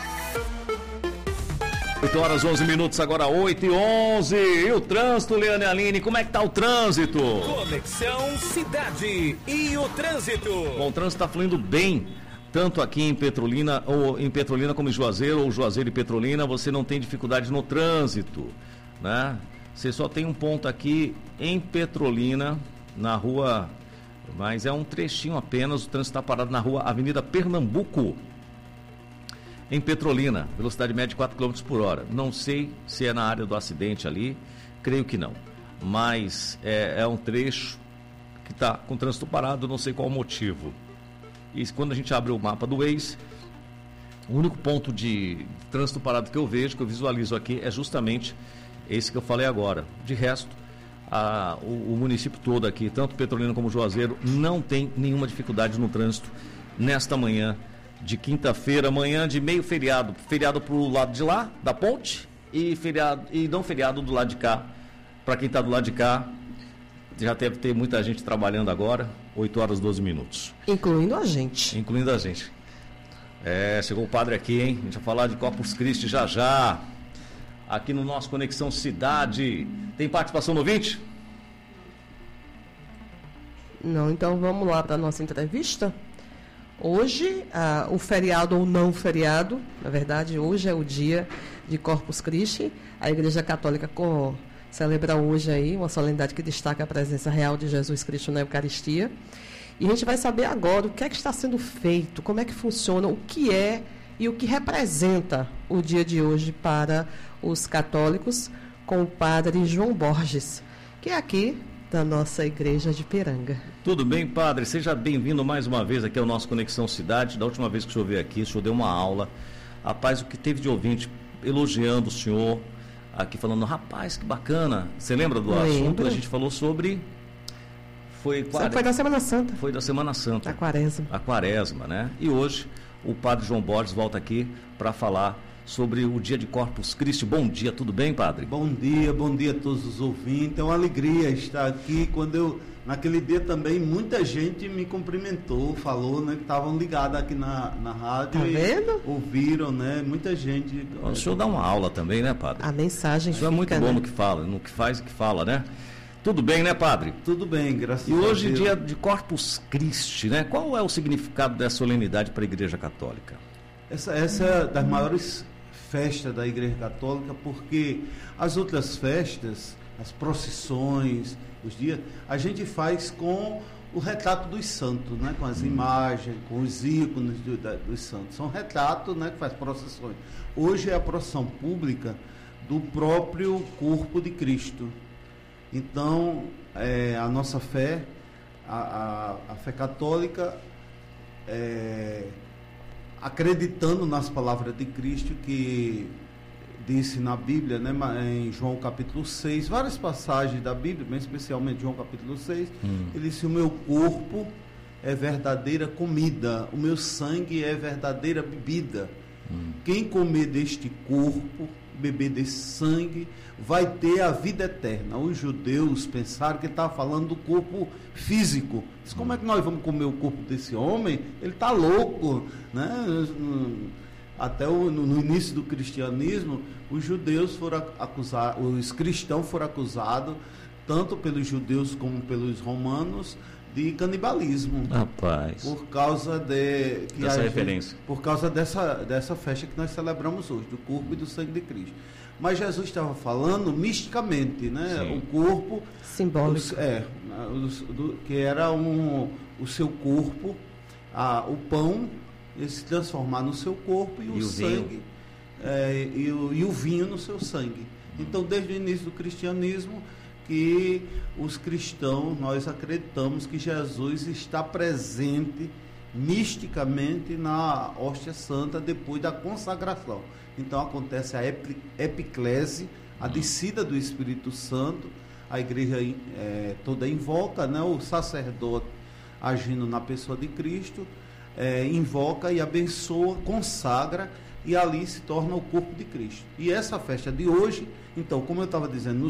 8 horas 11 minutos, agora 8h11. E o trânsito, Leane Aline, como é que tá o trânsito? Conexão Cidade e o trânsito. Bom, o trânsito tá fluindo bem, tanto aqui em Petrolina, ou em Petrolina como em Juazeiro, ou Juazeiro e Petrolina, você não tem dificuldade no trânsito, né? Você só tem um ponto aqui em Petrolina, na rua, mas é um trechinho apenas, o trânsito está parado na rua Avenida Pernambuco, em Petrolina, velocidade média de 4 km por hora. Não sei se é na área do acidente ali, creio que não. Mas é um trecho que está com trânsito parado, não sei qual o motivo. E quando a gente abre o mapa do Waze, o único ponto de trânsito parado que eu vejo, que eu visualizo aqui, é justamente esse que eu falei agora. De resto, o município todo aqui, tanto Petrolina como Juazeiro, não tem nenhuma dificuldade no trânsito nesta manhã de quinta-feira, manhã de meio feriado. Feriado para o lado de lá, da ponte, e não feriado do lado de cá. Para quem está do lado de cá, já deve ter muita gente trabalhando agora, 8 horas 12 minutos. Incluindo a gente. Incluindo a gente. Chegou o padre aqui, hein? A gente vai falar de Corpus Christi já já. Aqui no nosso Conexão Cidade. Tem participação no ouvinte? Não, então vamos lá para a nossa entrevista. Hoje, o feriado ou não feriado, na verdade, hoje é o dia de Corpus Christi. A Igreja Católica celebra hoje aí uma solenidade que destaca a presença real de Jesus Cristo na Eucaristia. E a gente vai saber agora o que é que está sendo feito, como é que funciona, o que é e o que representa o dia de hoje para os católicos, com o padre João Borges, que é aqui da nossa igreja de Piranga. Tudo bem, padre? Seja bem-vindo mais uma vez aqui ao nosso Conexão Cidade. Da última vez que o senhor veio aqui, o senhor deu uma aula. Rapaz, o que teve de ouvinte elogiando o senhor, aqui falando, rapaz, que bacana. Você lembra do assunto? A gente falou sobre... Foi da Semana Santa. Foi da Semana Santa. A Quaresma. A Quaresma, né? E hoje o padre João Borges volta aqui para falar sobre o dia de Corpus Christi. Bom dia, tudo bem, padre? Bom dia a todos os ouvintes. É uma alegria estar aqui. Naquele dia também, muita gente me cumprimentou, falou, né, que estavam ligados aqui na rádio. Tá vendo? Ouviram, né? Muita gente. O senhor dá uma aula também, né, padre? A mensagem. O senhor é muito bom no que fala, no que faz e que fala, né? Tudo bem, né, padre? Tudo bem, graças a Deus. E hoje, Deus. dia de Corpus Christi, né? Qual é o significado dessa solenidade para a Igreja Católica? Essa é das maiores festas da Igreja Católica, porque as outras festas, as procissões, os dias, a gente faz com o retrato dos santos, né? Com as imagens, com os ícones dos santos. São retratos, né, que faz procissões. Hoje é a procissão pública do próprio corpo de Cristo. Então, a nossa fé, a fé católica, acreditando nas palavras de Cristo, que disse na Bíblia, né, em João capítulo 6, várias passagens da Bíblia, mas especialmente João capítulo 6, ele disse, o meu corpo é verdadeira comida, o meu sangue é verdadeira bebida. Quem comer deste corpo, beber desse sangue, vai ter a vida eterna. Os judeus pensaram que ele estava falando do corpo físico. Mas como é que nós vamos comer o corpo desse homem? Ele está louco, né? Até no início do cristianismo, os judeus foram acusados, os cristãos foram acusados, tanto pelos judeus como pelos romanos, de canibalismo. Rapaz. Por causa dessa referência. Por causa dessa festa que nós celebramos hoje, do corpo e do sangue de Cristo. Mas Jesus estava falando misticamente, né? Sim. O corpo simbólico. Que era o seu corpo, o pão, ele se transformar no seu corpo e o sangue e o vinho no seu sangue. Então, desde o início do cristianismo, que os cristãos, nós acreditamos que Jesus está presente misticamente na hóstia santa depois da consagração. Então acontece a epiclese, a descida do Espírito Santo, a igreja toda invoca, né, o sacerdote agindo na pessoa de Cristo, invoca e abençoa, consagra, e ali se torna o corpo de Cristo. E essa festa de hoje, então, como eu estava dizendo,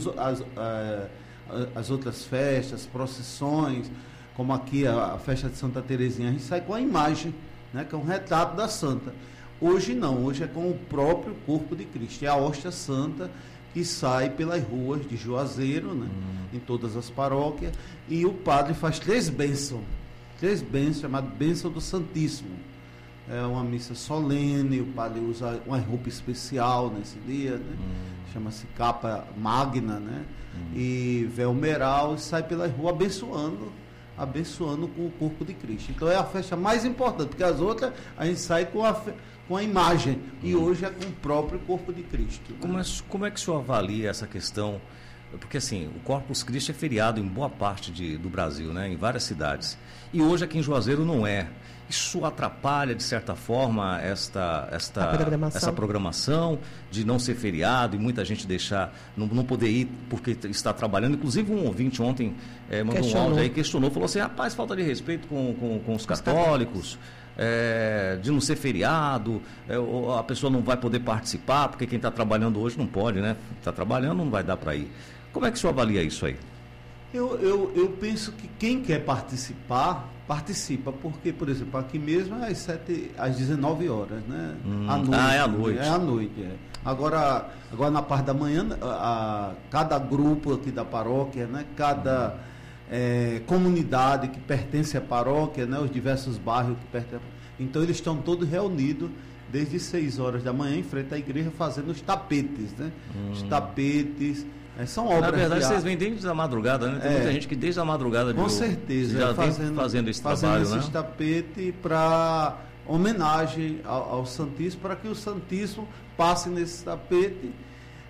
as outras festas, procissões, como aqui a festa de Santa Teresinha, a gente sai com a imagem, né, que é um retrato da santa. Hoje não, hoje é com o próprio corpo de Cristo, é a hóstia santa que sai pelas ruas de Juazeiro, né, em todas as paróquias, e o padre faz três bênçãos, chamadas Bênção do Santíssimo. É uma missa solene, o padre usa uma roupa especial nesse dia, né? Chama-se capa magna, né? E véu meral, e sai pela rua abençoando com o corpo de Cristo. Então é a festa mais importante, porque as outras a gente sai com a imagem, e hoje é com o próprio corpo de Cristo. Né? Como é que o senhor avalia essa questão? Porque assim, o Corpus Christi é feriado em boa parte do Brasil, né? Em várias cidades. E hoje aqui em Juazeiro não é. Isso atrapalha, de certa forma, essa programação de não ser feriado e muita gente não poder ir porque está trabalhando. Inclusive um ouvinte ontem mandou um áudio aí, questionou, falou assim, rapaz, falta de respeito com os católicos, de não ser feriado, a pessoa não vai poder participar, porque quem está trabalhando hoje não pode, né? Está trabalhando, não vai dar para ir. Como é que o senhor avalia isso aí? Eu penso que quem quer participar, participa, porque, por exemplo, aqui mesmo é às 19 horas, né? À noite. É à noite. É à noite, Agora na parte da manhã, cada grupo aqui da paróquia, né? Cada comunidade que pertence à paróquia, né? Os diversos bairros que pertencem. Então, eles estão todos reunidos desde 6 horas da manhã em frente à igreja fazendo os tapetes, né? Os tapetes... São obras. Na verdade, vocês vêm desde a madrugada, né? Tem muita gente que desde a madrugada com certeza já vem fazendo esse trabalho, esses tapetes para homenagem ao Santíssimo, para que o Santíssimo passe nesse tapete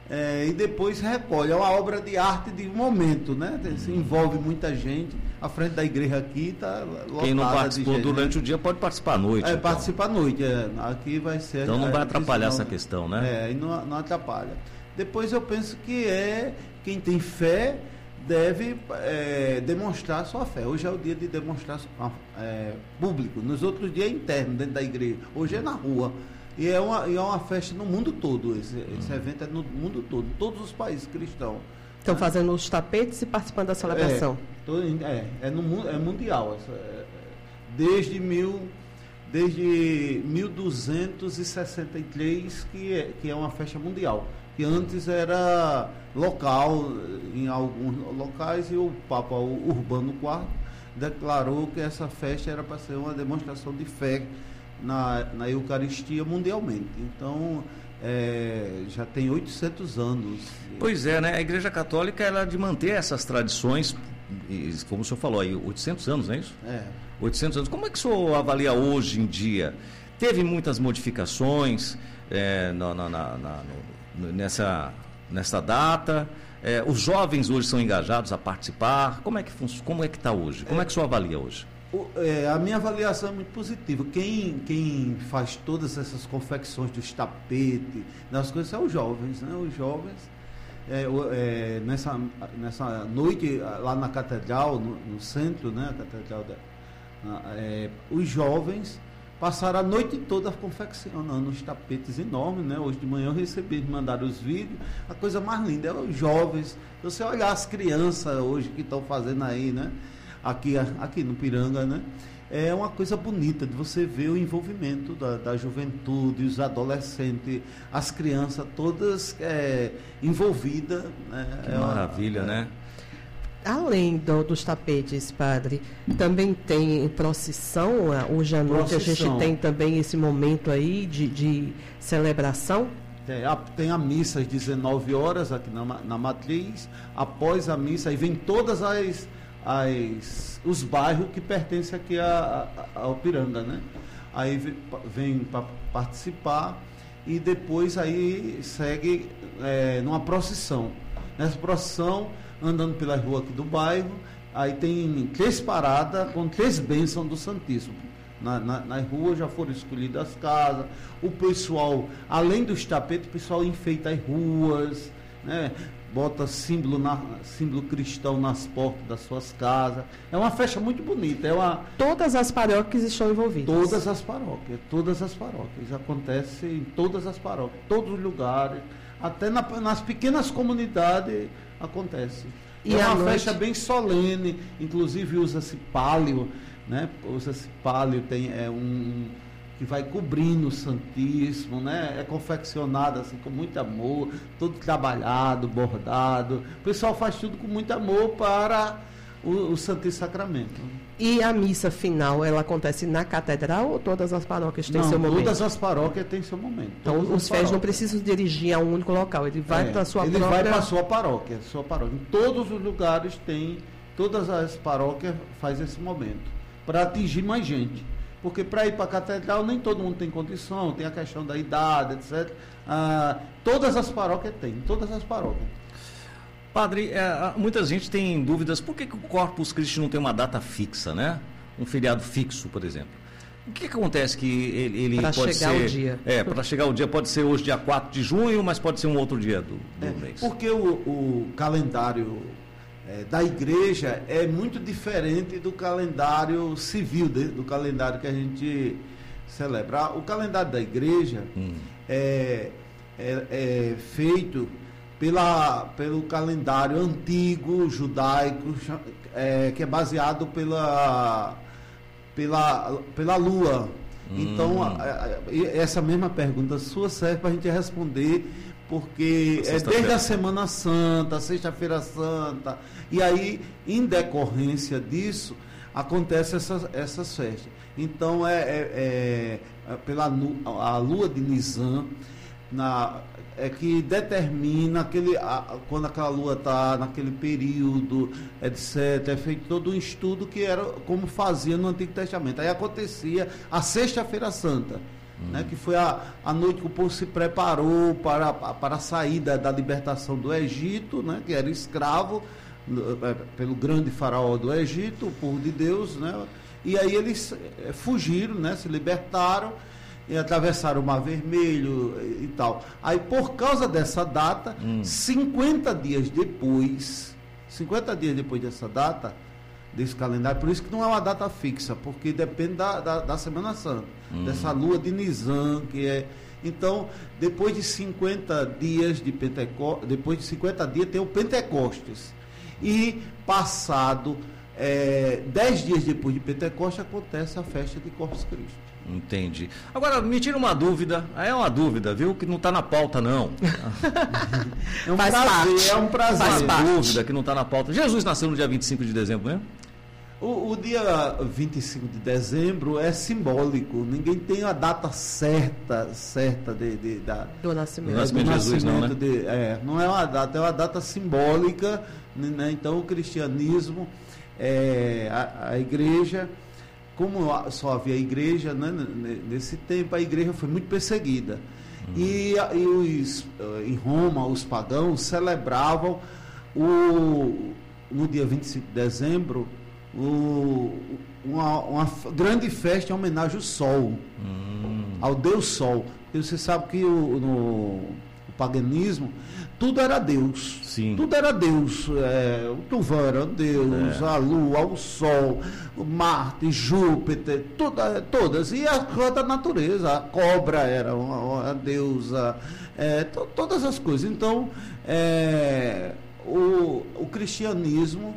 e depois recolhe. É uma obra de arte de momento, né? Se envolve muita gente. A frente da igreja aqui está lotada. Quem não participou gente, durante o dia pode participar à noite. Então. Participa à noite. Aqui vai ser... Então não vai atrapalhar essa questão, né? E não atrapalha. Depois eu penso que quem tem fé deve demonstrar sua fé. Hoje é o dia de demonstrar público. Nos outros dias é interno, dentro da igreja. Hoje é na rua. E é uma festa no mundo todo. Esse evento é no mundo todo. Todos os países cristãos. Estão fazendo os tapetes e participando da celebração. É mundial. Desde 1263 que é uma festa mundial. Que antes era local em alguns locais, e o Papa Urbano IV declarou que essa festa era para ser uma demonstração de fé na Eucaristia mundialmente. Então, já tem 800 anos. Pois é, né? A Igreja Católica ela é de manter essas tradições, como o senhor falou aí, 800 anos, não é isso? 800 anos. Como é que o senhor avalia hoje em dia? Teve muitas modificações nessa data? Os jovens hoje são engajados a participar? Como é que está hoje? Como é que o senhor avalia hoje? A minha avaliação é muito positiva. Quem faz todas essas confecções dos tapetes, das coisas, são os jovens, né? Os jovens, nessa noite lá na catedral, no centro, né? A catedral os jovens passaram a noite toda confeccionando os tapetes enormes, né? Hoje de manhã eu recebi, mandaram os vídeos. A coisa mais linda é os jovens. Você olhar as crianças hoje que estão fazendo aí, né? Aqui no Piranga, né? É uma coisa bonita de você ver o envolvimento da juventude, os adolescentes, as crianças todas envolvidas. Né? Que maravilha, né? Além dos tapetes, padre, também tem procissão. Hoje à noite a gente tem também esse momento aí de celebração. Tem a missa às 19 horas aqui na Matriz. Após a missa, aí vem todas os bairros que pertencem aqui ao Piranga, né? Aí vem para participar e depois aí segue numa procissão. Nessa procissão, andando pela rua aqui do bairro, aí tem 3 paradas com 3 bênçãos do Santíssimo. Na rua já foram escolhidas as casas, o pessoal, além dos tapetes, o pessoal enfeita as ruas, né? Bota símbolo cristão nas portas das suas casas. É uma festa muito bonita. Todas as paróquias estão envolvidas. Todas as paróquias. Acontece em todas as paróquias, todos os lugares, até nas pequenas comunidades acontece. E é uma festa bem solene, inclusive usa-se pálio, né? Usa-se pálio, tem que vai cobrindo o Santíssimo, né? É confeccionado assim com muito amor, todo trabalhado, bordado. O pessoal faz tudo com muito amor para o Santíssimo Sacramento. E a missa final, ela acontece na catedral ou todas as paróquias têm seu momento? Todas as paróquias têm seu momento. Então os fiéis não precisam dirigir a um único local, ele vai para a sua própria... Ele vai para a sua paróquia. Em todos os lugares todas as paróquias fazem esse momento, para atingir mais gente. Porque para ir para a catedral nem todo mundo tem condição, tem a questão da idade, etc. Todas as paróquias têm, todas as paróquias. Padre, muita gente tem dúvidas, por que o Corpus Christi não tem uma data fixa, né? Um feriado fixo, por exemplo. O que acontece que ele pode ser... Para chegar o dia. Para chegar o dia, pode ser hoje dia 4 de junho, mas pode ser um outro dia do mês. Porque o calendário da igreja é muito diferente do calendário civil, do calendário que a gente celebra. O calendário da igreja é feito pelo calendário antigo, judaico, que é baseado pela lua. Então, essa mesma pergunta sua serve para a gente responder, porque desde a Semana Santa, Sexta-feira Santa, e aí, em decorrência disso, acontecem essas festas. Então, a lua de Nisan, que determina quando aquela lua está naquele período, etc. É feito todo um estudo que era como fazia no Antigo Testamento. Aí acontecia a Sexta-feira Santa, né, que foi a noite que o povo se preparou para a saída da libertação do Egito, né, que era escravo pelo grande faraó do Egito, o povo de Deus, né, e aí eles fugiram, né, se libertaram e atravessaram o Mar Vermelho e tal. Aí, por causa dessa data, 50 dias depois dessa data, desse calendário, por isso que não é uma data fixa, porque depende da Semana Santa, dessa lua de Nisan, que é... Então, depois de 50 dias de Pentecostes, depois de 50 dias tem o Pentecostes. E passado 10 dias depois de Pentecostes, acontece a festa de Corpus Christi. Entendi. Agora, me tira uma dúvida, é uma dúvida, viu, que não está na pauta, não. É um prazer. Faz parte. Dúvida que não está na pauta. Jesus nasceu no dia 25 de dezembro, né? O dia 25 de dezembro é simbólico, ninguém tem a data certa do nascimento. Do nascimento de Jesus, não, né? Não é uma data, é uma data simbólica, né? Então o cristianismo, a igreja, como só havia igreja, né, nesse tempo, a igreja foi muito perseguida. E em Roma, os pagãos celebravam no dia 25 de dezembro uma grande festa em homenagem ao Sol, ao Deus Sol. E você sabe que no paganismo tudo era Deus. Sim. Tudo era Deus. O trovão era Deus, a lua, o sol, o Marte, Júpiter, todas. E a da natureza, a cobra era uma deusa, todas as coisas. Então, o cristianismo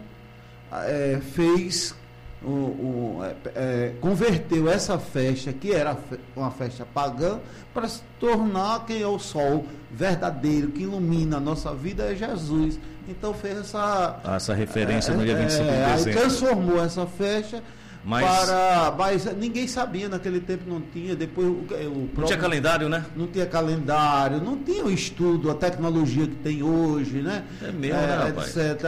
converteu essa festa, que era uma festa pagã, para se tornar quem é o sol verdadeiro, que ilumina a nossa vida, é Jesus. Então fez essa referência no dia 25 de dezembro. Aí transformou essa festa mas ninguém sabia naquele tempo, não tinha. Depois não tinha calendário, né? Não tinha calendário, não tinha o estudo, a tecnologia que tem hoje, né? É mesmo, né, rapaz? Etc.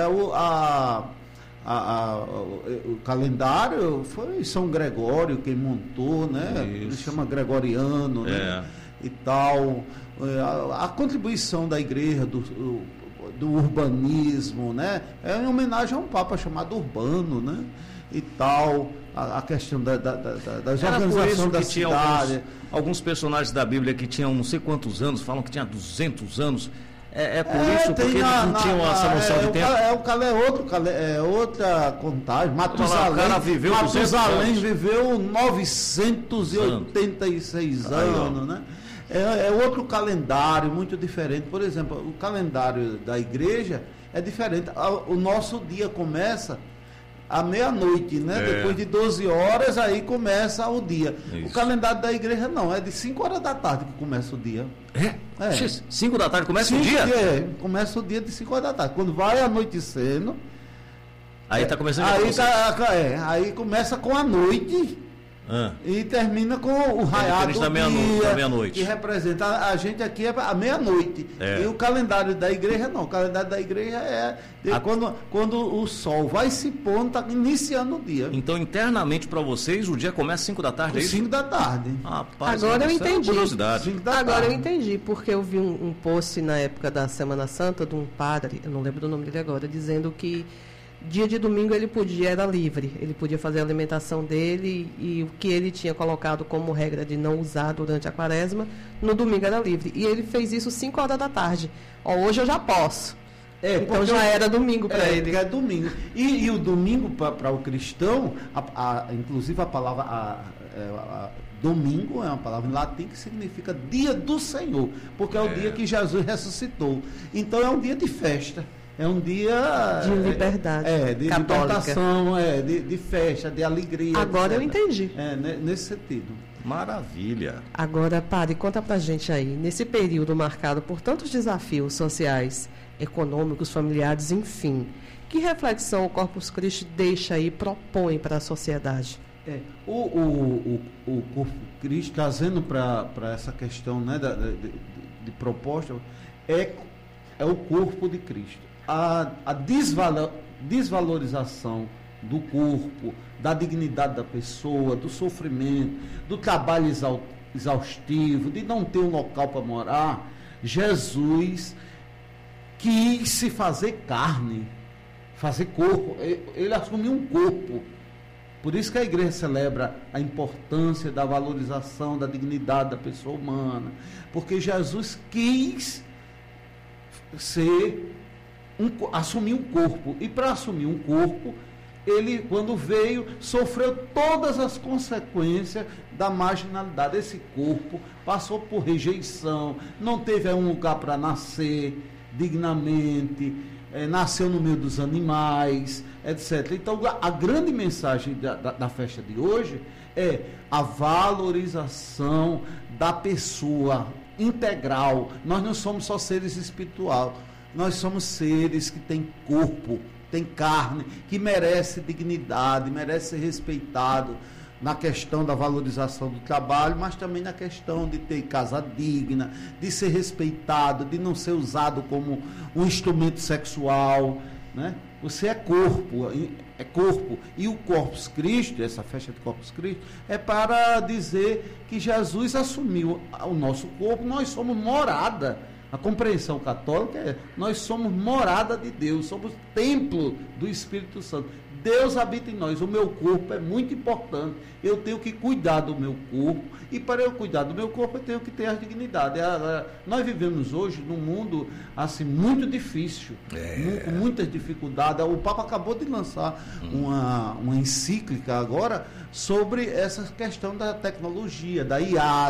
O calendário foi São Gregório quem montou, né? Ele chama gregoriano, né? E tal. A contribuição da igreja do urbanismo, né? É em homenagem a um papa chamado Urbano, né? E tal, a questão das organizações da cidade. Alguns personagens da Bíblia que tinham não sei quantos anos, falam que tinha 200 anos. Por isso, porque eles não tinham essa noção de tempo. outra contagem. Matusalém viveu 986 anos, né? É outro calendário muito diferente. Por exemplo, o calendário da igreja é diferente. O nosso dia começa à meia-noite, né? Depois de 12 horas, aí começa o dia. Isso. O calendário da igreja não, é de 5 horas da tarde que começa o dia. 5 da tarde começa o dia? Começa o dia de 5 horas da tarde. Quando vai anoitecendo... Aí está começando aí começa com a noite... E termina com o raiado do da meia-noite. Que representa a gente aqui a meia-noite. E o calendário da igreja não. O calendário da igreja quando o sol vai se pondo, está iniciando o dia. Então, internamente para vocês, o dia começa às 5 da tarde, é isso? 5 da tarde. Rapaz, agora eu entendi. Agora eu entendi, porque eu vi um post na época da Semana Santa de um padre, eu não lembro do nome dele agora, dizendo que dia de domingo era livre, ele podia fazer a alimentação dele e o que ele tinha colocado como regra de não usar durante a quaresma, no domingo era livre. E ele fez isso 5 horas da tarde. Hoje eu já posso. Então já era domingo para ele. É domingo. E o domingo para o cristão, inclusive a palavra domingo é uma palavra em latim que significa dia do Senhor, porque é o dia que Jesus ressuscitou. Então é um dia de festa. É um dia de liberdade, de libertação, de festa, de alegria. Agora etc. Eu entendi. Nesse sentido. Maravilha. Agora, padre, conta pra gente aí, nesse período marcado por tantos desafios sociais, econômicos, familiares, enfim, que reflexão o Corpus Christi deixa aí, propõe para a sociedade? O Corpus Christi, trazendo para essa questão, né, de proposta, é o corpo de Cristo. A desvalorização do corpo, da dignidade da pessoa, do sofrimento, do trabalho exaustivo, de não ter um local para morar, Jesus quis se fazer carne, fazer corpo. Ele assumiu um corpo. Por isso que a igreja celebra a importância da valorização da dignidade da pessoa humana, porque Jesus quis assumir um corpo, e para assumir um corpo, ele, quando veio, sofreu todas as consequências da marginalidade. Esse corpo passou por rejeição, não teve um lugar para nascer dignamente, nasceu no meio dos animais, etc. Então, a grande mensagem da festa de hoje é a valorização da pessoa integral. Nós não somos só seres espirituais, nós somos seres que têm corpo, tem carne, que merece dignidade, merece ser respeitado na questão da valorização do trabalho, mas também na questão de ter casa digna, de ser respeitado, de não ser usado como um instrumento sexual, né? Você é corpo, e o Corpus Christi, essa festa de Corpus Christi, é para dizer que Jesus assumiu o nosso corpo, nós somos morada. A compreensão católica é: nós somos morada de Deus, somos templo do Espírito Santo. Deus habita em nós. O meu corpo é muito importante. Eu tenho que cuidar do meu corpo. E para eu cuidar do meu corpo, eu tenho que ter a dignidade. Nós vivemos hoje num mundo assim, muito difícil, com muitas dificuldades. O Papa acabou de lançar uma encíclica agora sobre essa questão da tecnologia, da IA,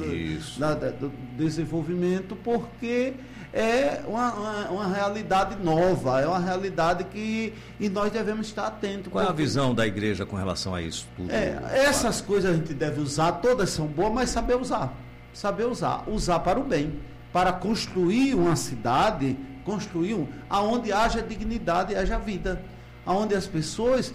do desenvolvimento, porque é uma realidade nova, é uma realidade e nós devemos estar atentos. Qual é a visão da igreja com relação a isso tudo? Essas coisas a gente deve usar, todas são boas, mas saber usar para o bem, para construir uma cidade, aonde haja dignidade e haja vida, aonde as pessoas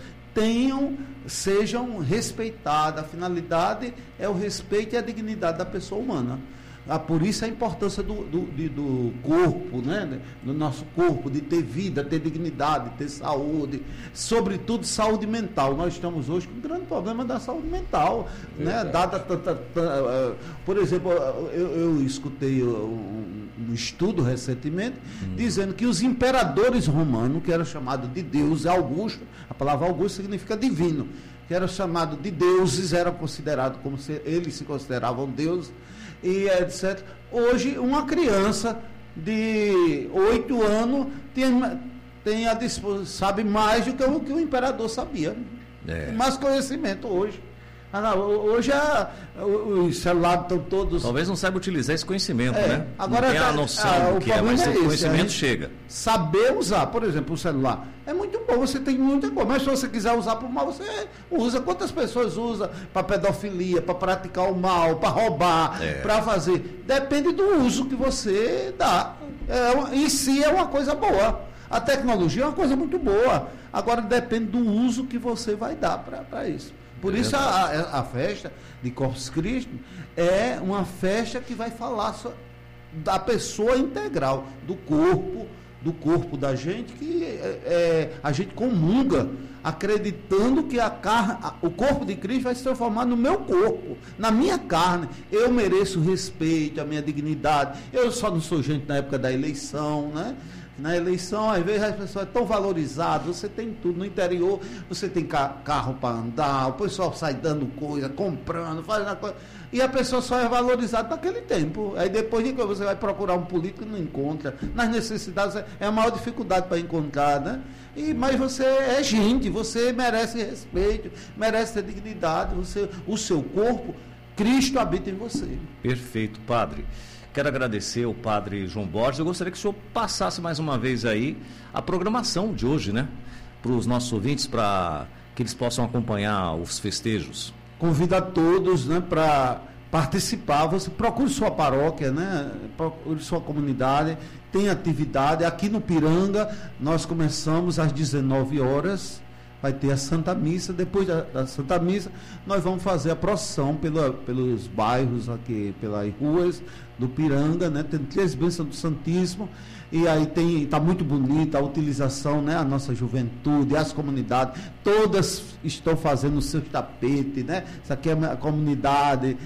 sejam respeitadas. A finalidade é o respeito e a dignidade da pessoa humana. Por isso a importância do corpo, né? Do nosso corpo, de ter vida, ter dignidade, ter saúde, sobretudo saúde mental. Nós estamos hoje com um grande problema da saúde mental, né? Por exemplo, eu escutei um estudo recentemente dizendo que os imperadores romanos, que eram chamados de Deus, Augusto, a palavra Augusto significa divino, que eram chamados de deuses, eram considerados como se eles se consideravam deuses, e etc. Hoje, uma criança de 8 anos tem a disposição, sabe mais do que o imperador sabia. Mais conhecimento hoje. Hoje os celulares estão todos... Talvez não saiba utilizar esse conhecimento, né? Agora, não tem a noção do que é, mas o conhecimento chega. Saber usar, por exemplo, o celular. É muito bom, você tem muita coisa, mas se você quiser usar para o mal, você usa. Quantas pessoas usam para pedofilia, para praticar o mal, para roubar, para fazer? Depende do uso que você dá. Em si é uma coisa boa. A tecnologia é uma coisa muito boa. Agora depende do uso que você vai dar para isso. Por isso a festa de Corpus Christi é uma festa que vai falar da pessoa integral, do corpo da gente, que a gente comunga, acreditando que o corpo de Cristo vai se transformar no meu corpo, na minha carne. Eu mereço respeito, a minha dignidade. Eu só não sou gente na época da eleição, né? Na eleição, às vezes, as pessoas estão valorizadas, você tem tudo. No interior, você tem carro para andar, o pessoal sai dando coisa, comprando, fazendo coisa, e a pessoa só é valorizada naquele tempo. Aí depois de que você vai procurar um político, não encontra. Nas necessidades, é a maior dificuldade para encontrar, né? Mas você é gente, você merece respeito, merece ter dignidade, o seu corpo, Cristo habita em você. Perfeito, padre. Quero agradecer ao padre João Borges. Eu gostaria que o senhor passasse mais uma vez aí a programação de hoje, né? Para os nossos ouvintes, para que eles possam acompanhar os festejos. Convido a todos, né, para participar. Você procure sua paróquia, né? Procure sua comunidade. Tem atividade. Aqui no Piranga, nós começamos às 19 horas. Vai ter a Santa Missa. Depois da Santa Missa, nós vamos fazer a procissão pelos bairros aqui, pelas ruas, do Piranga, né? Tem 3 bênçãos do Santíssimo. E aí está muito bonita a utilização, né? A nossa juventude, as comunidades, todas estão fazendo os seus tapetes, né? Isso aqui é a comunidade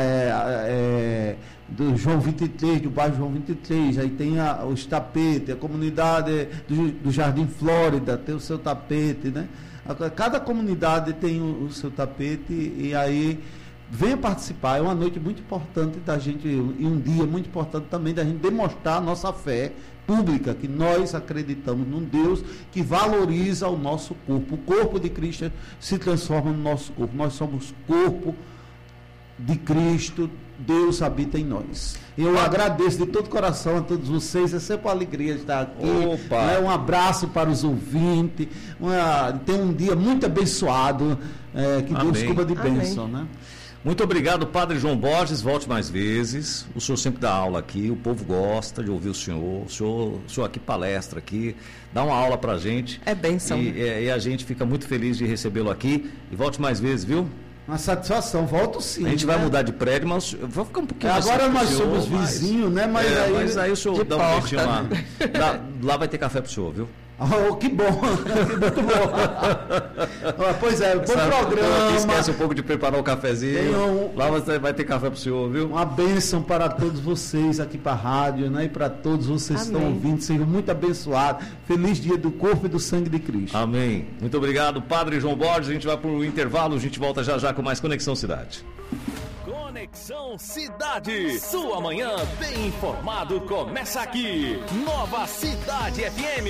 do João 23, do bairro João 23, aí tem os tapetes, a comunidade do Jardim Flórida tem o seu tapete, né? Cada comunidade tem o seu tapete, e aí venha participar. É uma noite muito importante da gente, e um dia muito importante também da gente demonstrar a nossa fé pública, que nós acreditamos num Deus que valoriza o nosso corpo. O corpo de Cristo se transforma no nosso corpo. Nós somos corpo de Cristo, Deus habita em nós. Eu agradeço de todo coração a todos vocês, é sempre uma alegria estar aqui. Né? Um abraço para os ouvintes, tem um dia muito abençoado, que Amém. Deus cubra de bênção, né? Muito obrigado, Padre João Borges, volte mais vezes. O senhor sempre dá aula aqui, o povo gosta de ouvir o senhor aqui palestra aqui, dá uma aula pra gente. É bênção. E a gente fica muito feliz de recebê-lo aqui. E volte mais vezes, viu? Uma satisfação, volto sim. A gente vai mudar de prédio, mas vou ficar um pouquinho agora nós somos vizinhos, né? Mas aí o senhor dá um jeitinho lá. Lá vai ter café pro senhor, viu? Oh, que bom, muito bom. Pois é, bom programa. Esquece um pouco de preparar o cafezinho. Lá você vai ter café pro senhor, viu? Uma bênção para todos vocês aqui para a rádio, né? E para todos vocês que estão ouvindo, sejam muito abençoados. Feliz dia do corpo e do sangue de Cristo. Amém. Muito obrigado, Padre João Borges. A gente vai para o intervalo, a gente volta já já com mais Conexão Cidade. Conexão Cidade. Sua manhã bem informado começa aqui. Nova Cidade FM.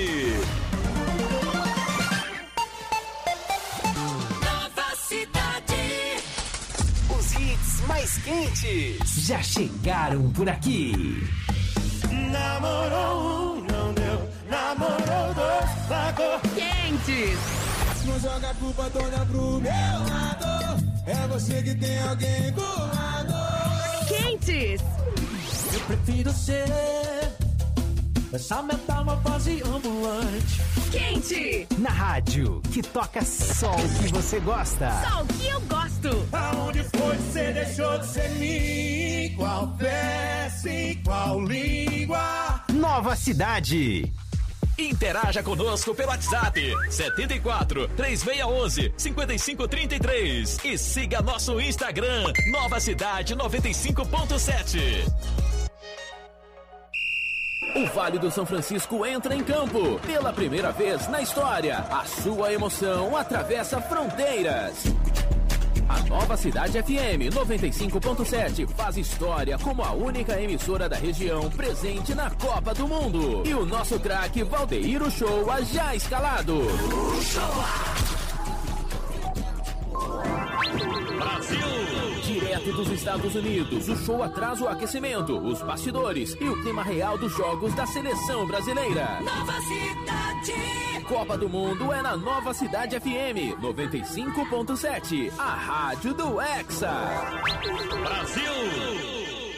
Nova Cidade. Os hits mais quentes já chegaram por aqui. Namorou um, não deu. Namorou 2, pagou. Quentes. Não joga a culpa toda pro meu lado. É você que tem alguém do lado. Quentes. Eu prefiro ser essa metamorfose ambulante. Quente. Na rádio que toca só o que você gosta. Só o que eu gosto. Aonde foi que você deixou de ser mim? Qual peça e qual língua? Nova Cidade. Interaja conosco pelo WhatsApp 74 3611 5533 e siga nosso Instagram Nova Cidade 95.7. O Vale do São Francisco entra em campo. Pela primeira vez na história, a sua emoção atravessa fronteiras. A Nova Cidade FM 95.7 faz história como a única emissora da região presente na Copa do Mundo. E o nosso craque Valdeir Uchoa já escalado. Brasil! Direto dos Estados Unidos, o show traz o aquecimento, os bastidores e o clima real dos jogos da seleção brasileira. Nova Cidade. Copa do Mundo é na Nova Cidade FM 95.7, a rádio do Hexa. Brasil!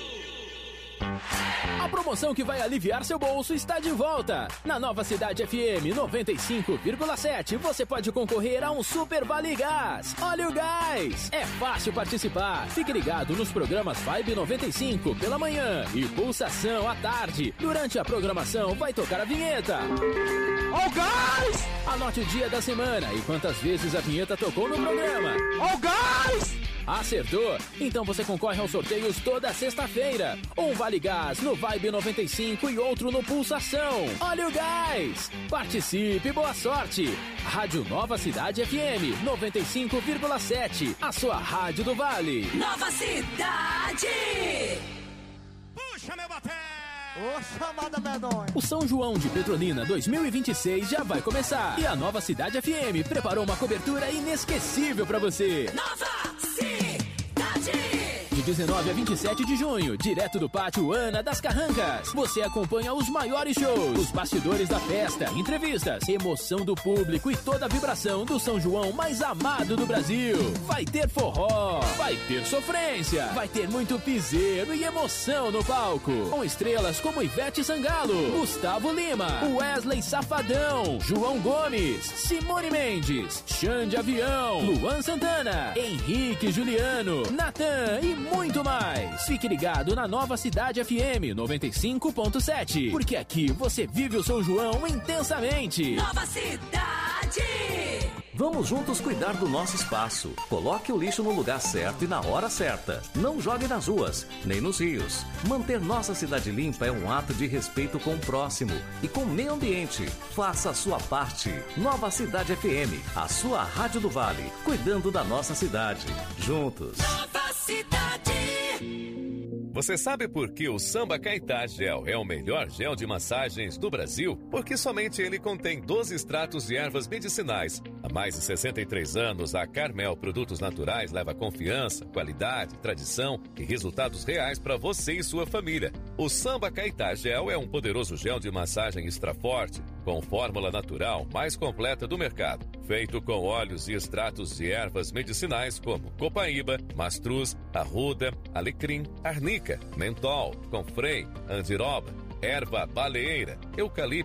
A promoção que vai aliviar seu bolso está de volta. Na Nova Cidade FM 95,7 você pode concorrer a um Super Vale Gás. Olha o gás! É fácil participar. Fique ligado nos programas Vibe 95 pela manhã e Pulsação à tarde. Durante a programação vai tocar a vinheta. Ó o gás! Anote o dia da semana e quantas vezes a vinheta tocou no programa. Ó o gás! Acertou? Então você concorre aos sorteios toda sexta-feira. Um Vale Gás no Vibe 95 e outro no Pulsação. Olha o gás! Participe, boa sorte! Rádio Nova Cidade FM 95,7. A sua rádio do Vale. Nova Cidade! Puxa meu bater! Ô, chamada medonha! O São João de Petrolina 2026 já vai começar. E a Nova Cidade FM preparou uma cobertura inesquecível pra você. Nova Cidade! De 19 a 27 de junho, direto do Pátio Ana das Carrancas. Você acompanha os maiores shows, os bastidores da festa, entrevistas, emoção do público e toda a vibração do São João mais amado do Brasil. Vai ter forró, vai ter sofrência, vai ter muito piseiro e emoção no palco. Com estrelas como Ivete Sangalo, Gustavo Lima, Wesley Safadão, João Gomes, Simone Mendes, Xande Avião, Luan Santana, Henrique Juliano, Natan e muito mais. Fique ligado na Nova Cidade FM 95.7, porque aqui você vive o São João intensamente. Nova Cidade! Vamos juntos cuidar do nosso espaço. Coloque o lixo no lugar certo e na hora certa. Não jogue nas ruas, nem nos rios. Manter nossa cidade limpa é um ato de respeito com o próximo e com o meio ambiente. Faça a sua parte. Nova Cidade FM, a sua Rádio do Vale, cuidando da nossa cidade. Juntos. Nova Cidade! Você sabe por que o Samba Caetá Gel é o melhor gel de massagens do Brasil? Porque somente ele contém 12 extratos de ervas medicinais. Há mais de 63 anos, a Carmel Produtos Naturais leva confiança, qualidade, tradição e resultados reais para você e sua família. O Samba Caetá Gel é um poderoso gel de massagem extra forte, com fórmula natural mais completa do mercado. Feito com óleos e extratos de ervas medicinais como copaíba, mastruz, arruda, alecrim, arnica, mentol, confrei, andiroba, erva baleeira, eucalipto,